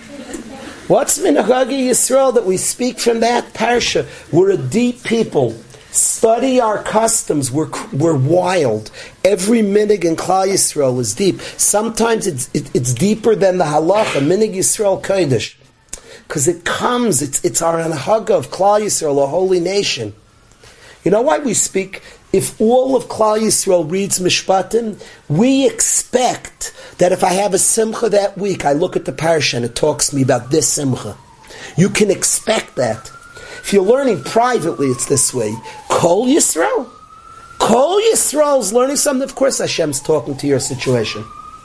What's Minhagi Yisrael that we speak from that parsha? We're a deep people. Study our customs. We're we're wild. Every minig in Klal Yisrael is deep. Sometimes it's it, it's deeper than the halacha. Minig Yisrael Kodesh, because it comes. It's it's our anhaga of Klal Yisrael, a holy nation. You know why we speak? If all of Klal Yisrael reads Mishpatim, we expect that if I have a simcha that week, I look at the parsha and it talks to me about this simcha. You can expect that. If you're learning privately, it's this way. Kol Yisrael. Kol Yisrael is learning something. Of course, Hashem's talking to your situation.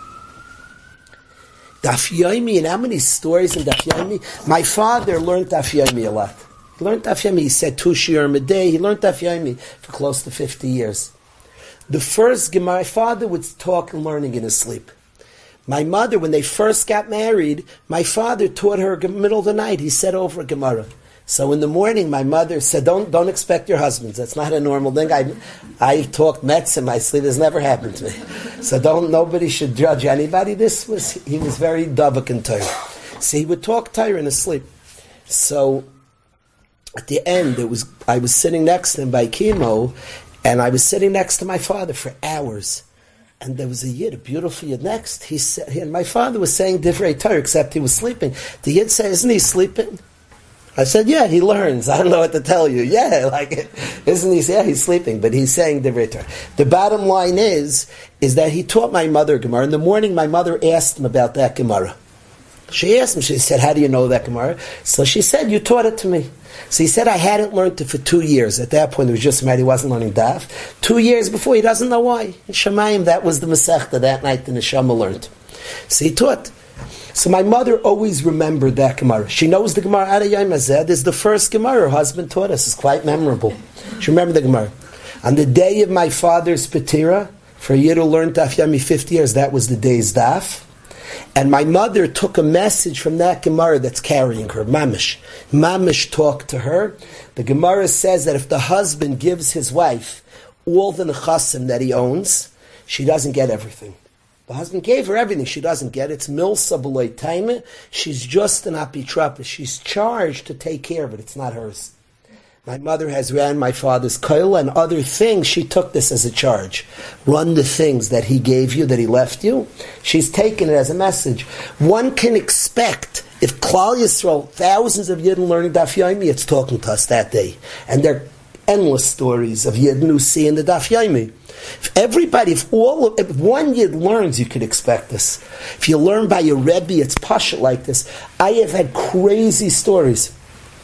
Daf Yomi, and how many stories in Daf Yomi? My father learned Daf Yomi a lot. He learned Daf Yomi. He said two shiurim a day. He learned Daf Yomi for close to fifty years. The first Gemara, my father would talk and learning in his sleep. My mother, when they first got married, my father taught her in the middle of the night. He said over a Gemara. So in the morning, my mother said, "Don't don't expect your husbands. That's not a normal thing. I I talked Metz in my sleep. It's never happened to me. So don't nobody should judge anybody." This was he was very davak in Torah. So he would talk Torah in his sleep. So at the end, it was I was sitting next to him by chemo, and I was sitting next to my father for hours. And there was a yid, a beautiful yid next. He said, and my father was saying divrei Torah, except he was sleeping. The yid said, "Isn't he sleeping?" I said, "Yeah, he learns. I don't know what to tell you." Yeah, like, isn't he? Yeah, he's sleeping, but he's saying divrei Torah. The bottom line is, is that he taught my mother Gemara. In the morning, my mother asked him about that Gemara. She asked him, she said, "How do you know that Gemara?" So she said, "You taught it to me." So he said, "I hadn't learned it for two years. At that point, it was just mad he wasn't learning Daf. Two years before, he doesn't know why. In Shemayim, that was the Masechta that night the Neshama learned. So he taught, So my mother always remembered that Gemara. She knows the Gemara Ad Hayom Hazeh. This is the first Gemara her husband taught us. It's quite memorable. She remembered the Gemara. On the day of my father's Petira, for a year to learn Daf Yomi fifty years, that was the day's Daf. And my mother took a message from that Gemara that's carrying her, Mamish. Mamish talked to her. The Gemara says that if the husband gives his wife all the nechasim that he owns, she doesn't get everything. The husband gave her everything. She doesn't get it. It's milsa b'loy taime. She's just an apitrapis. She's charged to take care of it. It's not hers. My mother has ran my father's koil and other things. She took this as a charge. Run the things that he gave you, that he left you. She's taken it as a message. One can expect, if Klal Yisrael, thousands of Yidden learning Daf Yomi, it's talking to us that day. And there are endless stories of Yidden who see in the Daf Yomi. If everybody, if all, if one Yid learns, you could expect this. If you learn by your Rebbe, it's pashut like this. I have had crazy stories.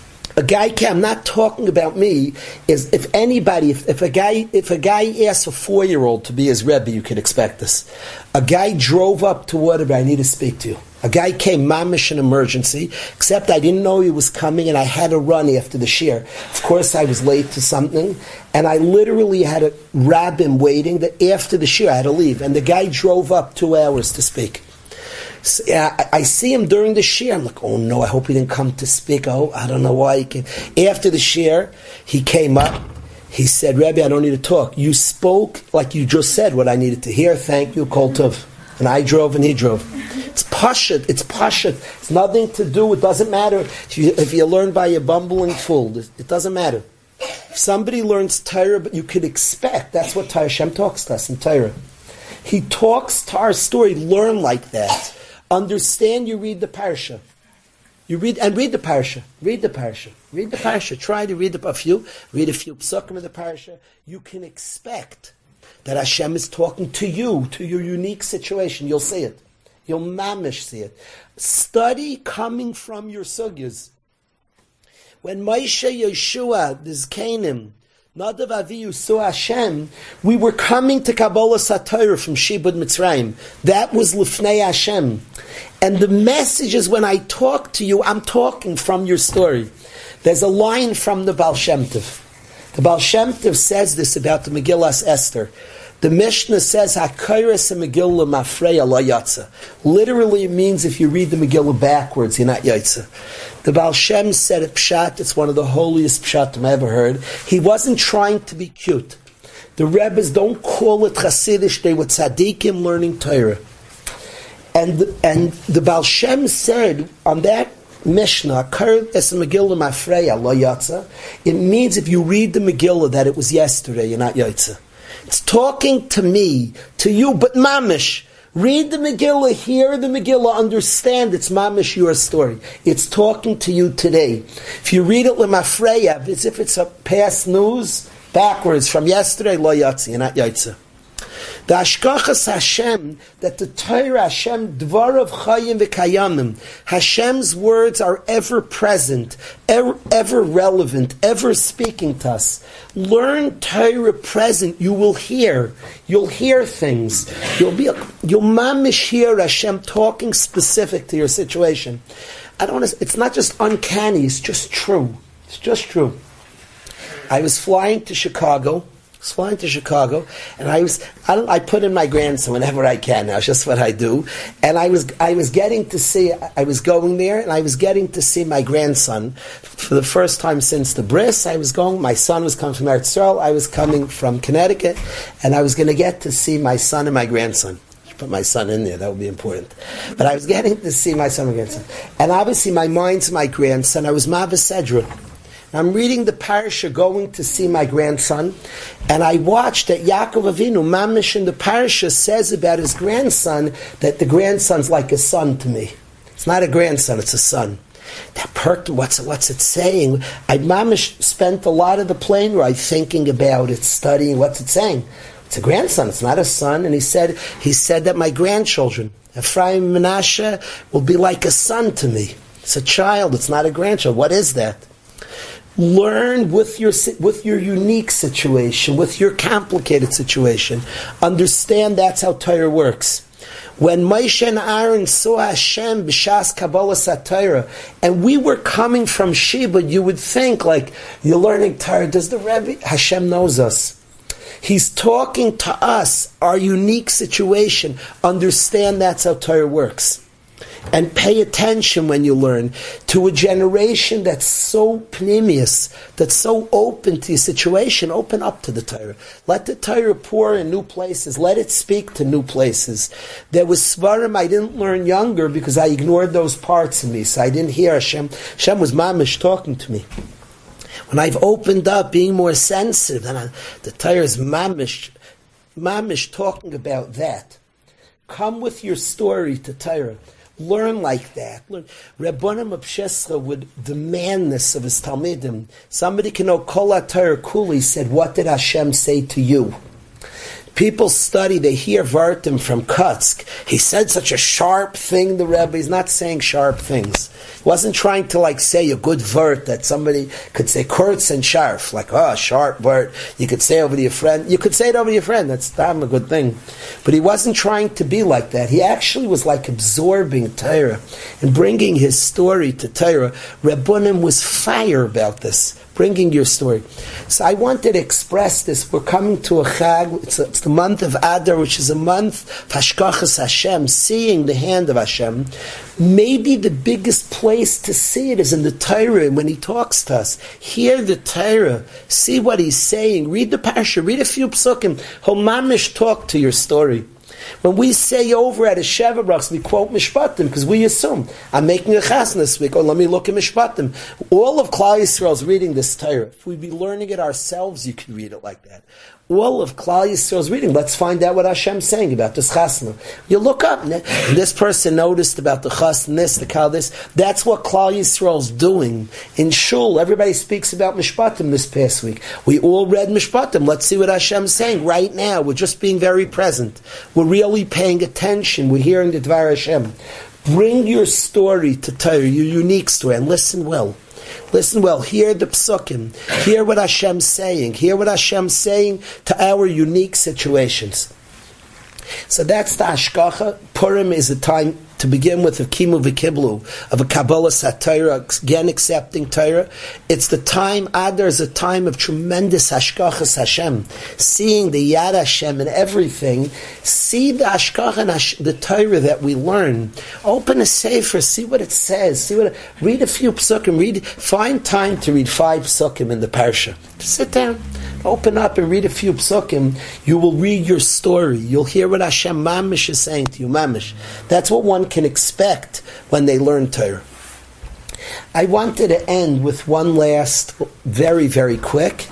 A guy came, I'm not talking about me, is if anybody, if, if a guy if a guy asks a four-year-old to be his Rebbe, you could expect this. A guy drove up to Waterbury, I need to speak to you. A guy came, mamish, an emergency, except I didn't know he was coming and I had to run after the shir. Of course I was late to something, and I literally had a rabbin waiting, that after the shir I had to leave, and the guy drove up two hours to speak. So, yeah, I, I see him during the shir. I'm like, oh no, I hope he didn't come to speak. Oh, I don't know why he came. After the shir, he came up. He said, Rebbe, I don't need to talk. You spoke like you just said what I needed to hear. Thank you, Kol Tov. And I drove and he drove. It's pashut. It's pashut. It's nothing to do. It doesn't matter if you, if you learn by a bumbling fool. It doesn't matter. If somebody learns Torah, but you could expect, that's what Torah Hashem talks to us in Torah. He talks to our story. Learn like that. Understand, you read the parsha. You read, and read the parsha. Read the parsha. Read the parsha. Try to read the, a few, read a few psukim of the parsha. You can expect that Hashem is talking to you, to your unique situation. You'll see it. You'll mamish see it. Study coming from your sugyas. When Moshe Yeshua, the Zkanim, Nadav Avihu saw Hashem, we were coming to Kabbalah Satorah from Shibud Mitzrayim. That was Lifnei Hashem. And the message is, when I talk to you, I'm talking from your story. There's a line from the Baal Shem Tov. The Baal Shem Tov says this about the Megillas Esther. The Mishnah says, HaKoros Megillah Mafreya La Yatza. Literally it means if you read the Megillah backwards, you're not Yatza. The Baal Shem said it pshat, it's one of the holiest pshatim I ever heard. He wasn't trying to be cute. The Rebbes don't call it Hasidish, they were tzaddikim learning Torah. And, and the Baal Shem said on that Mishnah, HaKoros Megillah Mafreya La Yatza, it means if you read the Megillah that it was yesterday, you're not Yatza. It's talking to me, to you, but mamish. Read the Megillah, hear the Megillah, understand it's mamish your story. It's talking to you today. If you read it lemafreya, as if it's a past news, backwards, from yesterday, lo yatzi, you're not yaitza. The Ashkachas Hashem, that the Torah Hashem, Dvarav Chayim V'Kayamim, Hashem's words are ever present, ever, ever relevant, ever speaking to us. Learn Torah present, you will hear. You'll hear things. You'll be, you'll mamish hear Hashem talking specific to your situation. I don't want to, it's not just uncanny, it's just true. It's just true. I was flying to Chicago. I was flying to Chicago, and I was, I, don't, I put in my grandson whenever I can now, it's just what I do, and I was I was getting to see, I was going there, and I was getting to see my grandson for the first time since the bris. I was going, my son was coming from Eretz Yisrael, I was coming from Connecticut, and I was going to get to see my son and my grandson. I should put my son in there, that would be important. But I was getting to see my son and grandson. And obviously my mind's my grandson, I was Mavasedra. I'm reading the parasha going to see my grandson, and I watched that Yaakov Avinu, Mamish in the parasha, says about his grandson that the grandson's like a son to me. It's not a grandson, it's a son. That perk, what's, what's it saying? I Mamish spent a lot of the plane ride thinking about it, studying, what's it saying? It's a grandson, it's not a son. And he said, he said that my grandchildren, Ephraim and Menashe, will be like a son to me. It's a child, it's not a grandchild. What is that? Learn with your with your unique situation, with your complicated situation. Understand that's how Torah works. When Moshe and Aaron saw Hashem b'shas Kabbalas HaTorah, and we were coming from Sheba, you would think, like, you're learning Torah, does the Rebbe, Hashem knows us. He's talking to us, our unique situation. Understand that's how Torah works. And pay attention when you learn to a generation that's so pneumius, that's so open to your situation. Open up to the Torah. Let the Torah pour in new places. Let it speak to new places. There was svarim I didn't learn younger because I ignored those parts of me, so I didn't hear Hashem. Hashem was mamish talking to me. When I've opened up, being more sensitive, and I, the Torah is mamish, mamish talking about that. Come with your story to Torah. Learn like that. Learn. Rabbanim Abshescha would demand this of his Talmidim. Somebody can know Kol HaTorah Kuli said, what did Hashem say to you? People study, they hear Vartim from Kutsk. He said such a sharp thing, the Rebbe. He's not saying sharp things. He wasn't trying to like say a good vert that somebody could say kurtz and sharp, like, oh, sharp vert. You could say over to your friend. You could say it over to your friend. That's damn a good thing. But he wasn't trying to be like that. He actually was like absorbing Torah and bringing his story to Torah. Rabbanim was fire about this. Bringing your story. So I wanted to express this. We're coming to a Chag. It's, a, it's the month of Adar, which is a month of Hashkachas Hashem, seeing the hand of Hashem. Maybe the biggest place to see it is in the Torah when He talks to us. Hear the Torah. See what He's saying. Read the Parsha. Read a few psukim. He'll mamish talk to your story. When we say over at a Sheva Brachs, we quote Mishpatim, because we assume, I'm making a chasna this week, or let me look at Mishpatim. All of Klal Yisrael is reading this Torah. If we'd be learning it ourselves, you could read it like that. All of Klal Yisrael is reading. Let's find out what Hashem's saying about this chasna. You look up, and this person noticed about the chasna, this, the kal, this. That's what Klal Yisrael's doing. In Shul, everybody speaks about Mishpatim this past week. We all read Mishpatim. Let's see what Hashem's saying right now. We're just being very present. We're really paying attention. We're hearing the Dvar Hashem. Bring your story to Torah, your unique story, and listen well. Listen well. Hear the psukim. Hear what Hashem's saying. Hear what Hashem's saying to our unique situations. So that's the Hashkacha. Purim is a time to begin with of Kimu V'Kiblu, of a Kabbalas HaTorah, again accepting Torah. It's the time, Adar is a time of tremendous Hashkachas Hashem, seeing the Yad Hashem and everything. See the Hashkacha and Hash, the Torah that we learn. Open a Sefer, see what it says. See what it, read a few psukim. Read, find time to read five psukim in the Parsha. Sit down. Open up and read a few psukim. You will read your story. You'll hear what Hashem Mamish is saying to you. Mamish. That's what one can expect when they learn Torah. I wanted to end with one last, very, very quick.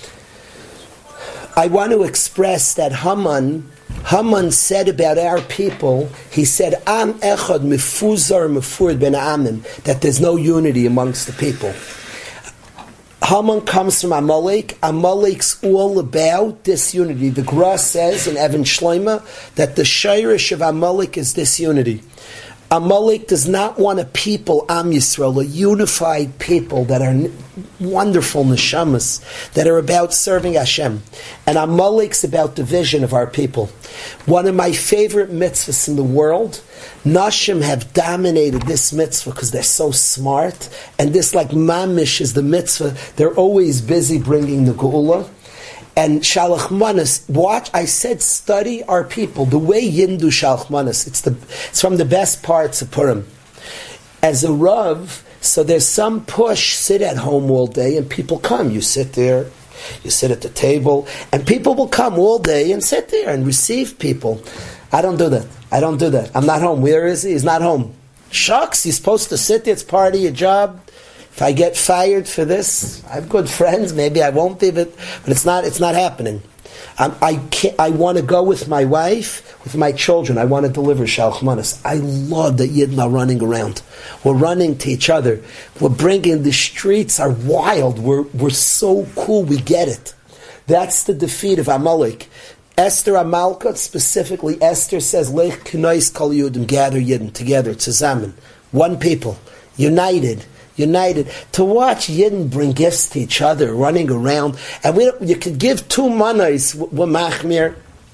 I want to express that Haman, Haman said about our people, he said, Am echad mifuzar mifurd ben amim, that there's no unity amongst the people. Haman comes from Amalek. Amalek's all about disunity. The Gra says in Evan Shleima that the shirish of Amalek is disunity. Amalek does not want a people, Am Yisrael, a unified people that are n- wonderful neshamas, that are about serving Hashem. And Amalek's about division of our people. One of my favorite mitzvahs in the world, Nashim have dominated this mitzvah because they're so smart, and this like mamish is the mitzvah. They're always busy bringing the geula. And Shalach Manas, watch, I said study our people, the way Yidden do Shalach Manas. It's, the, it's from the best parts of Purim. As a Rav, so there's some push, sit at home all day, and people come. You sit there, you sit at the table, and people will come all day and sit there and receive people. I don't do that. I don't do that. I'm not home. Where is he? He's not home. Shucks, he's supposed to sit there. It's part of your job. If I get fired for this, I have good friends. Maybe I won't be, but, but it's not. It's not happening. I'm, I can't, I want to go with my wife, with my children. I want to deliver Shalach Manas. I love that Yidden are running around. We're running to each other. We're bringing, the streets are wild. We're we're so cool. We get it. That's the defeat of Amalek. Esther Amalka, specifically Esther says, Lech K'nois Kol Yudim, gather Yidden together, tzazamen, one people, united. United. To watch Yidden bring gifts to each other, running around, and we you could give two manos with machmir.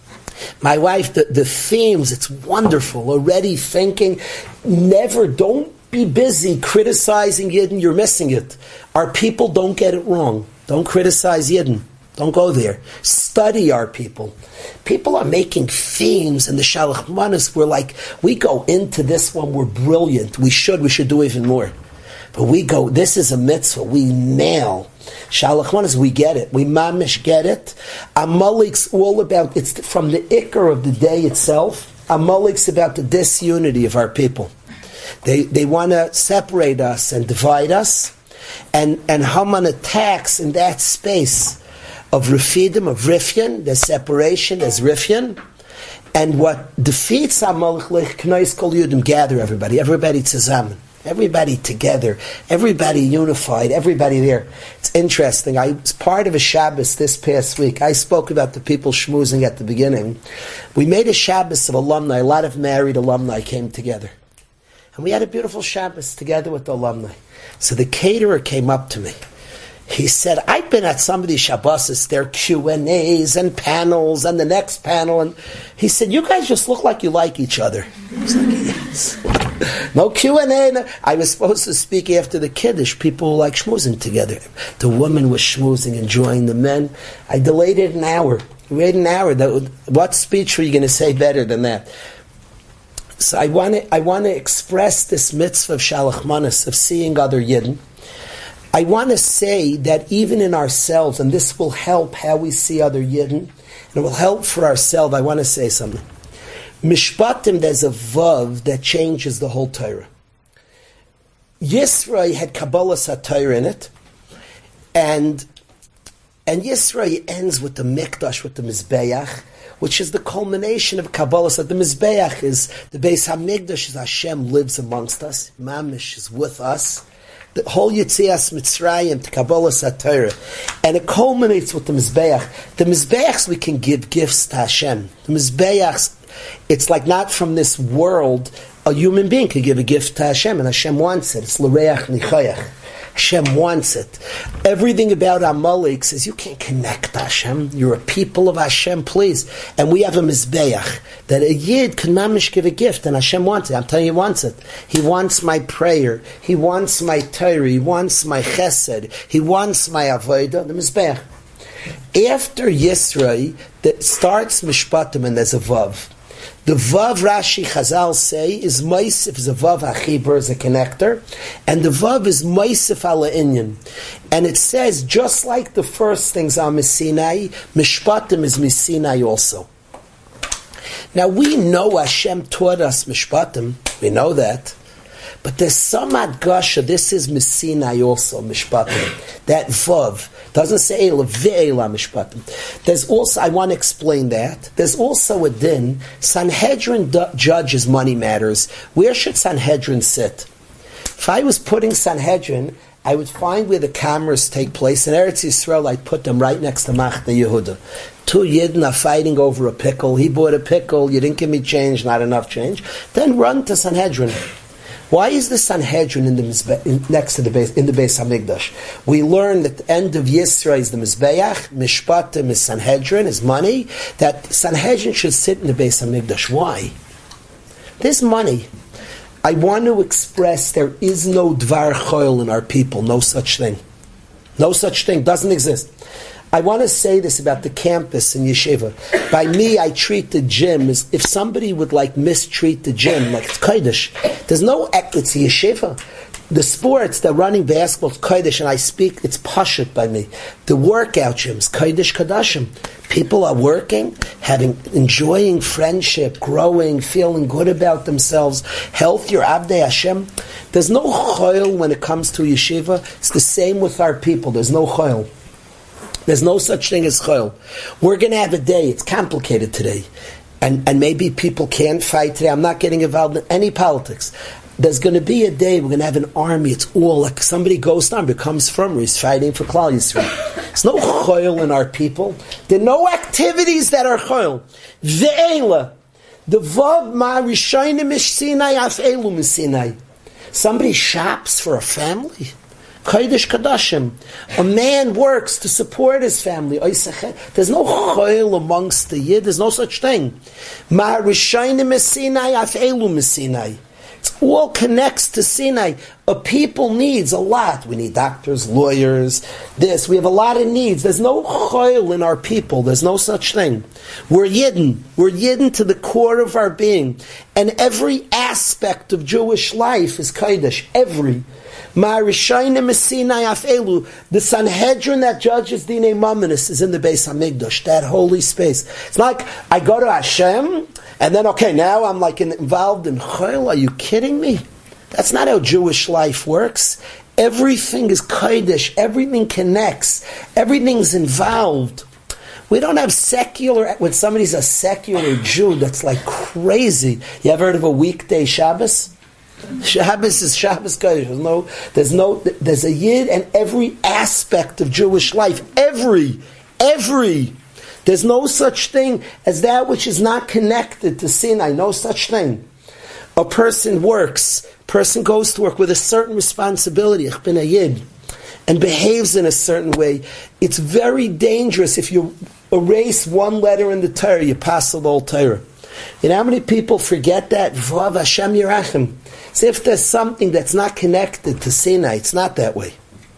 My wife, the, the themes, it's wonderful. Already thinking, never, don't be busy criticizing Yidden, you're missing it. Our people don't get it wrong. Don't criticize Yidden. Don't go there. Study our people. People are making themes in the Shalach Manas. We're like, we go into this one, we're brilliant. We should, we should do even more. But we go, this is a mitzvah. We nail. Shalach Manas, we get it. We mamish get it. Amalik's all about, it's from the ikar of the day itself. Amalik's about the disunity of our people. They they want to separate us and divide us. And, and Haman attacks in that space of Refidim, of Rifyan, there's separation, there's Rifyan. And what defeats Amalek, K'nois Kol Yudim, gather everybody, everybody tzazamen, everybody together, everybody unified, everybody there. It's interesting. I was part of a Shabbos this past week. I spoke about the people schmoozing at the beginning. We made a Shabbos of alumni. A lot of married alumni came together. And we had a beautiful Shabbos together with the alumni. So the caterer came up to me. He said, I've been at some of these Shabbos, there are Q and A's and panels and the next panel. And he said, you guys just look like you like each other. I was like, yes. No Q and A. I was supposed to speak after the Kiddush. People like schmoozing together. The woman was schmoozing, enjoying the men. I delayed it an hour. We waited an hour. What speech were you going to say better than that? So I want to I want to express this mitzvah of Shalach Manas, of seeing other Yidden. I want to say that even in ourselves, and this will help how we see other Yidden, and it will help for ourselves, I want to say something. Mishpatim, there's a vav that changes the whole Torah. Yisro had Kabbalah HaTorah in it, and and Yisro ends with the Mikdash, with the Mizbeach, which is the culmination of Kabbalah. So the Mizbeach is, the Beis HaMikdash is Hashem lives amongst us, Mamish is with us, the whole Yitzias Mitzrayim to Kabbalah HaTorah, and it culminates with the Mizbeach. The Mizbeachs we can give gifts to Hashem. The Mizbeachs, it's like not from this world. A human being can give a gift to Hashem, and Hashem wants it. It's L'reach Nichayach. Hashem wants it. Everything about Amalek says you can't connect to Hashem. You're a people of Hashem, please. And we have a Mizbeach that a Yid can mamish give a gift, and Hashem wants it. I'm telling you, He wants it. He wants my prayer. He wants my Torah. He wants my Chesed. He wants my Avodah. The Mizbeach. After Yisro, that starts Mishpatim, and there's a Vav. The Vav Rashi Chazal say is Moisif is a Vav HaChibur, is a connector, and the Vav is Moisif ala Inyan. And it says, just like the first things are Misinai, Mishpatim is Misinai also. Now we know Hashem taught us Mishpatim, we know that, but there's some Adgasha, this is Misinai also, Mishpatim. That Vav doesn't say Eila, Ve'ela Mishpatim. There's also, I want to explain that, there's also a din, Sanhedrin d- judges money matters. Where should Sanhedrin sit? If I was putting Sanhedrin, I would find where the cameras take place. In Eretz Yisrael, I'd put them right next to Machne Yehuda. Two Yidden are fighting over a pickle. He bought a pickle, you didn't give me change, not enough change. Then run to Sanhedrin. Why is the Sanhedrin in the Mizbe- in, next to the base in the Beis Hamikdash? We learn that the end of Yisra is the Mizbeach, Mishpatim is Sanhedrin, is money. That Sanhedrin should sit in the Beis Hamikdash. Why? There's money. I want to express there is no Dvar Choil in our people. No such thing. No such thing. Doesn't exist. I want to say this about the campus in Yeshiva. By me, I treat the gym as if somebody would like mistreat the gym, like it's Kodesh. There's no, it's Yeshiva. The sports, the running, basketball, it's Kodesh, and I speak, it's Pashut by me. The workout gyms, Kodesh Kadashim. People are working, having, enjoying friendship, growing, feeling good about themselves, healthier, Abdei Hashem. There's no choil when it comes to Yeshiva. It's the same with our people. There's no choil. There's no such thing as chol. We're going to have a day. It's complicated today. And and maybe people can't fight today. I'm not getting involved in any politics. There's going to be a day we're going to have an army. It's all like somebody goes down, becomes from, he's fighting for Klal Yisrael. There's no chol in our people. There are no activities that are chol. Ve'ela. The vav ma rishayim mish Sinai af elu mis Sinai. Somebody shops for a family. Kodesh Kadashim. A man works to support his family. There's no chayil amongst the Yid. There's no such thing. Ma'arishayim es Sinai, af elu es Sinai. It all connects to Sinai. A people needs a lot. We need doctors, lawyers, this. We have a lot of needs. There's no chayil in our people. There's no such thing. We're Yidden. We're Yidden to the core of our being. And every aspect of Jewish life is Kodesh. Every. Ma'arishayim es Sinai af elu. The Sanhedrin that judges Dinei Mamonos is in the Beis Hamikdash, that holy space. It's not like I go to Hashem, and then, okay, now I'm like involved in Chayil. Are you kidding me? That's not how Jewish life works. Everything is Kodesh. Everything connects. Everything's involved. We don't have secular, when somebody's a secular Jew, that's like crazy. You ever heard of a weekday Shabbos? Shabbos is Shabbos Kodesh. There's no, there's no, there's a Yid and every aspect of Jewish life. Every, every. There's no such thing as that which is not connected to Sinai. No such thing. A person works, person goes to work with a certain responsibility, ich bin a Yid, and behaves in a certain way. It's very dangerous if you erase one letter in the Torah, you pass the whole Torah. You know how many people forget that? Vav Hashem Yerachim. So if there's something that's not connected to Sinai, it's not that way.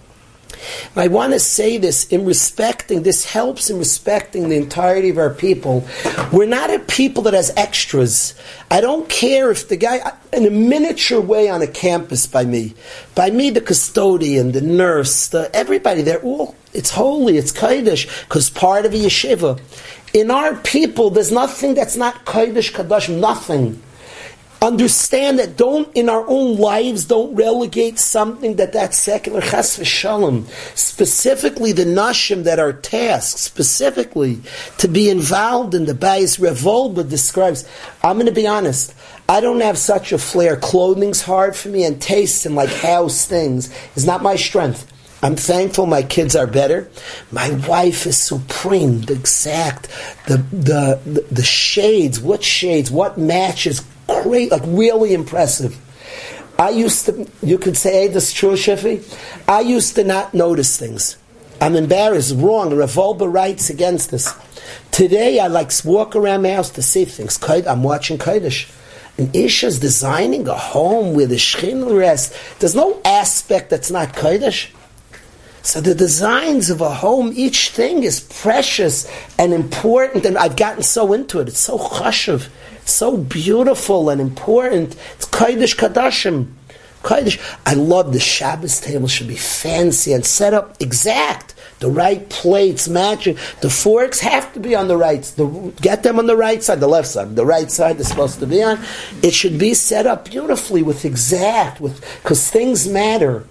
I want to say this in respecting, this helps in respecting the entirety of our people. We're not a people that has extras. I don't care if the guy, in a miniature way on a campus by me, by me the custodian, the nurse, the, everybody, they're all, it's holy, it's Kodesh, because part of a yeshiva. In our people, there's nothing that's not Kodesh, Kadosh, nothing. Understand that don't, in our own lives, don't relegate something that that's secular, chas v'shalom. Specifically the nashim that are tasked, specifically to be involved in the bayis. Revolba describes, I'm going to be honest, I don't have such a flair. Clothing's hard for me, and taste in like house things is not my strength. I'm thankful my kids are better. My wife is supreme, the exact, the, the, the, the shades, what shades, what matches, great, like really impressive. I used to, you could say, hey, this is true, Shifi? I used to not notice things. I'm embarrassed, wrong. Revolba writes against this. Today, I like walk around my house to see things. I'm watching Kodesh. And Isha's designing a home where the Shechin rests. There's no aspect that's not Kodesh. So the designs of a home, each thing is precious and important, and I've gotten so into it. It's so chashuv, so beautiful and important. It's Kodesh Kadashim. Kodesh. I love the Shabbos table should be fancy and set up exact. The right plates, matching. The forks have to be on the right. The, get them on the right side, the left side. The right side is supposed to be on. It should be set up beautifully with exact, with because things matter.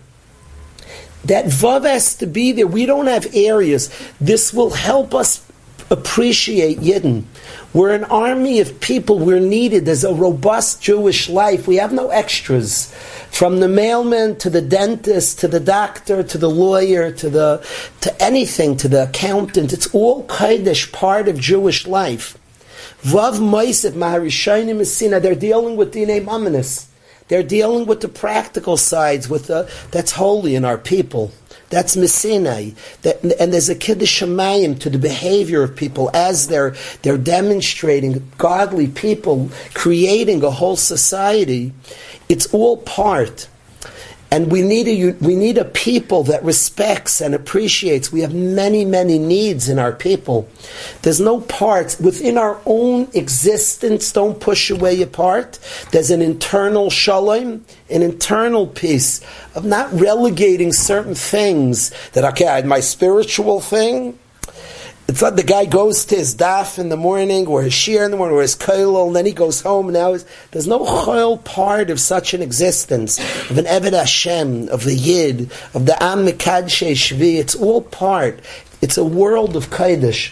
That Vav has to be there. We don't have areas. This will help us appreciate Yidden. We're an army of people. We're needed. There's a robust Jewish life. We have no extras. From the mailman to the dentist to the doctor to the lawyer to the to anything, to the accountant. It's all Kodesh, part of Jewish life. Vav Moisef Maharishayim Esina. They're dealing with Dinei Mamonos. They're dealing with the practical sides, with the that's holy in our people. That's Messinai. That, and there's a Kiddush Shamayim to the behavior of people as they're they're demonstrating godly people, creating a whole society. It's all part. And we need a we need a people that respects and appreciates. We have many, many needs in our people. There's no parts within our own existence. Don't push away your part. There's an internal shalom, an internal peace of not relegating certain things. That okay, I had my spiritual thing. It's like the guy goes to his daf in the morning, or his shir in the morning, or his koilel, and then he goes home. Now there's no whole part of such an existence, of an Eved Hashem, of the Yid, of the Am Mekadshe Shvi. It's all part. It's a world of Kodesh.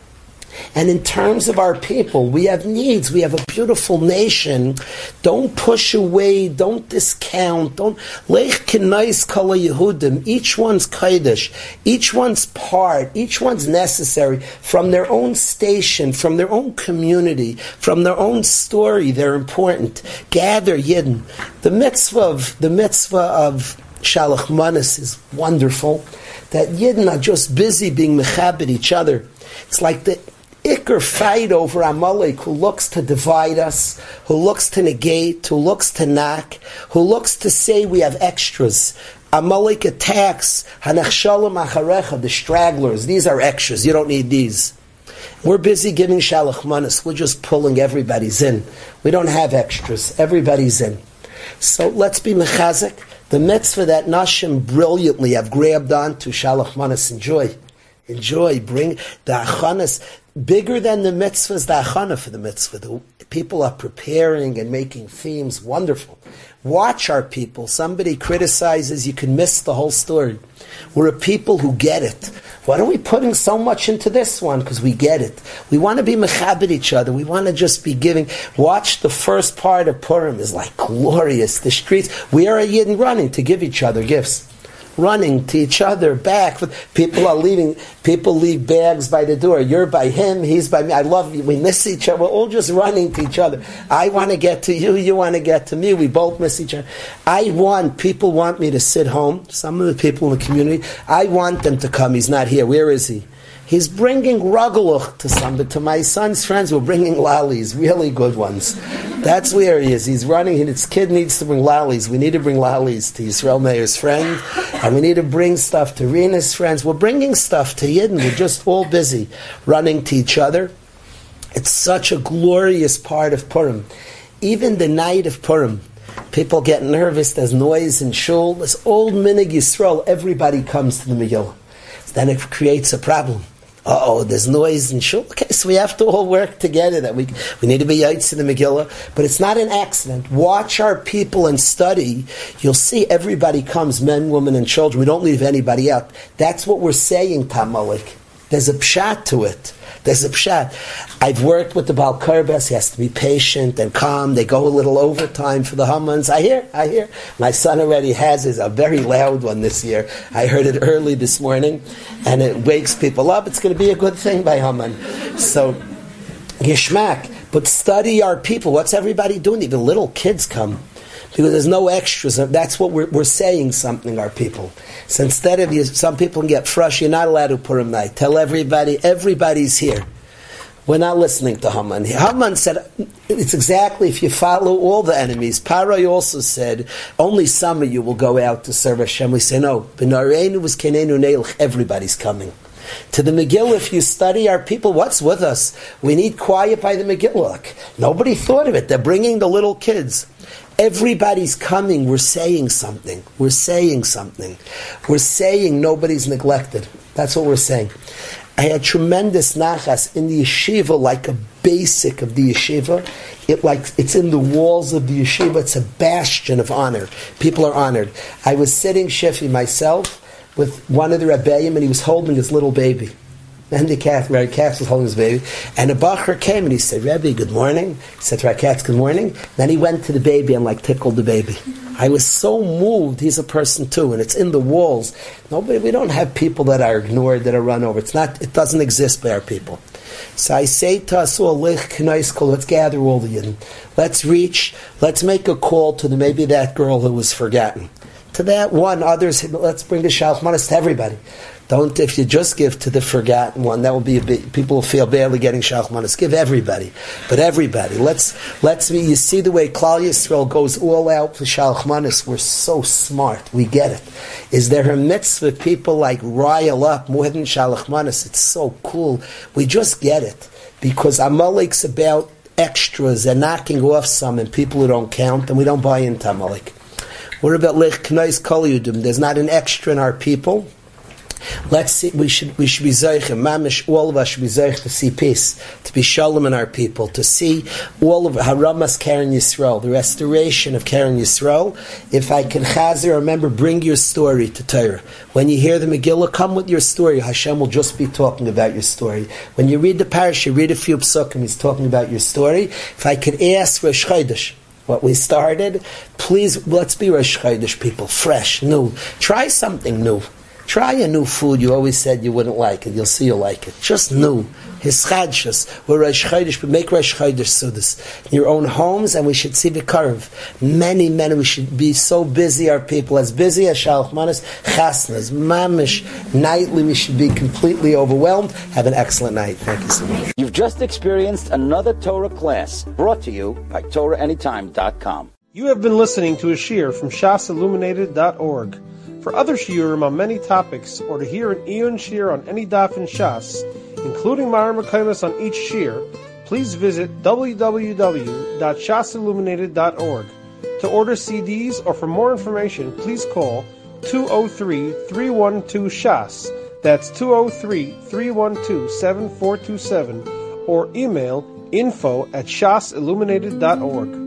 And in terms of our people, we have needs. We have a beautiful nation. Don't push away. Don't discount. Don't lech kenais kala Yehudim. Each one's kodesh. Each one's part. Each one's necessary from their own station, from their own community, from their own story. They're important. Gather Yidden. The mitzvah of the mitzvah of Shalach Manas is wonderful. That Yidden are just busy being mechabed each other. It's like the Iker fight over Amalek, who looks to divide us, who looks to negate, who looks to knock, who looks to say we have extras. Amalek attacks Hanachshalim Acharecha, the stragglers. These are extras. You don't need these. We're busy giving Shalach Manas. We're just pulling everybody's in. We don't have extras. Everybody's in. So let's be mechazik. The mitzvah that Nashim brilliantly have grabbed onto Shalach Manas. Enjoy. Enjoy. Bring the achanas. Bigger than the mitzvah is the achana for the mitzvah. The people are preparing and making themes. Wonderful. Watch our people. Somebody criticizes, you can miss the whole story. We're a people who get it. Why are we putting so much into this one? Because we get it. We want to be mechabed each other. We want to just be giving. Watch the first part of Purim is like glorious. The streets. We are a Yidden running to give each other gifts. Running to each other back. People are leaving. People leave bags by the door. You're by him. He's by me. I love you. We miss each other. We're all just running to each other. I want to get to you. You want to get to me. We both miss each other. I want, people want me to sit home. Some of the people in the community, I want them to come. He's not here. Where is he? He's bringing rageluch to somebody. To my son's friends, we're bringing lollies, really good ones. That's where he is. He's running. His kid needs to bring lollies. We need to bring lollies to Yisrael Meir's friend, and we need to bring stuff to Rena's friends. We're bringing stuff to Yidden. We're just all busy running to each other. It's such a glorious part of Purim. Even the night of Purim, people get nervous. There's noise in shul. This old minig Yisrael, everybody comes to the Megillah. Then it creates a problem. Uh-oh, there's noise and shul. Okay, so we have to all work together. That we we need to be yaitz in the Megillah. But it's not an accident. Watch our people and study. You'll see everybody comes, men, women, and children. We don't leave anybody out. That's what we're saying, Tamalik. There's a pshat to it. There's a pshat. I've worked with the Baal Kerbes. He has to be patient and calm. They go a little overtime for the Hamans. I hear, I hear. My son already has his, a very loud one this year. I heard it early this morning, and it wakes people up. It's going to be a good thing by Haman. So, Yishmak. But study our people. What's everybody doing? Even little kids come. Because there's no extras. That's what we're, we're saying something, our people. So instead of you, some people can get frustrated. You're not allowed to Purim night. Tell everybody, everybody's here. We're not listening to Haman. Haman said, it's exactly if you follow all the enemies. Parai also said, only some of you will go out to serve Hashem. We say, no. B'nareinu was kenenu neilch. Everybody's coming. To the Megillah, if you study our people, what's with us? We need quiet by the Megillah. Like, nobody thought of it. They're bringing the little kids. Everybody's coming. We're saying something. We're saying something. We're saying nobody's neglected. That's what we're saying. I had tremendous nachas in the yeshiva, like a basic of the yeshiva. It like it's in the walls of the yeshiva. It's a bastion of honor. People are honored. I was sitting Shefi myself with one of the Rebbeim, and he was holding his little baby. And the cat, Rabbi Katz was holding his baby. And a bacher came and he said, Rebbe, good morning. He said to Rabbi Katz, good morning. Then he went to the baby and like tickled the baby. I was so moved. He's a person too, and it's in the walls. Nobody, we don't have people that are ignored, that are run over. It's not, it doesn't exist by our people. So I say to us all, let's gather all the Yidden. Let's reach, let's make a call to the, maybe that girl who was forgotten. To that one, others, let's bring the Shalach Manas to everybody. Don't, if you just give to the forgotten one, that will be a bit, people will feel badly getting Shalach Manas. Give everybody. But everybody. Let's, let's be, you see the way Klal Yisrael goes all out for Shalach Manas. We're so smart. We get it. Is there a mitzvah people like rile up more than Shalach Manas? It's so cool. We just get it. Because Amalek's about extras and knocking off some and people who don't count, and we don't buy into Amalek. We're about Lech Knais Kol Yudim. There's not an extra in our people. Let's see, we should we should be zeichen, mamish, all of us should be zeich to see peace, to be shalom in our people, to see all of Haramas Karen Yisrael, the restoration of Karen Yisrael. If I can chazer, remember, bring your story to Torah. When you hear the Megillah, come with your story. Hashem will just be talking about your story. When you read the parish, you read a few psukim, he's talking about your story. If I could ask Rosh Chodesh, what we started, please, let's be Rosh Chodesh people, fresh, new. Try something new. Try a new food you always said you wouldn't like it. You'll see you'll like it. Just new. His chadshus. We're Rosh Chodesh, but make Rosh Chodesh Sudas. In your own homes, and we should see the curve. Many, many, we should be so busy, our people, as busy as Shalach Manas, Chasnas, Mamish, nightly, we should be completely overwhelmed. Have an excellent night. Thank you so much. You've just experienced another Torah class brought to you by Torah Anytime dot com. You have been listening to a shiur from Shas Illuminated dot org. For other shiurim on many topics, or to hear an Iyun shiur on any daf in Shas, including Mara Mekaymas on each shiur, please visit w w w dot shas illuminated dot org. To order C Ds or for more information, please call two oh three, three one two, S H A S. That's two oh three, three one two, seven four two seven, or email info at shas illuminated dot org.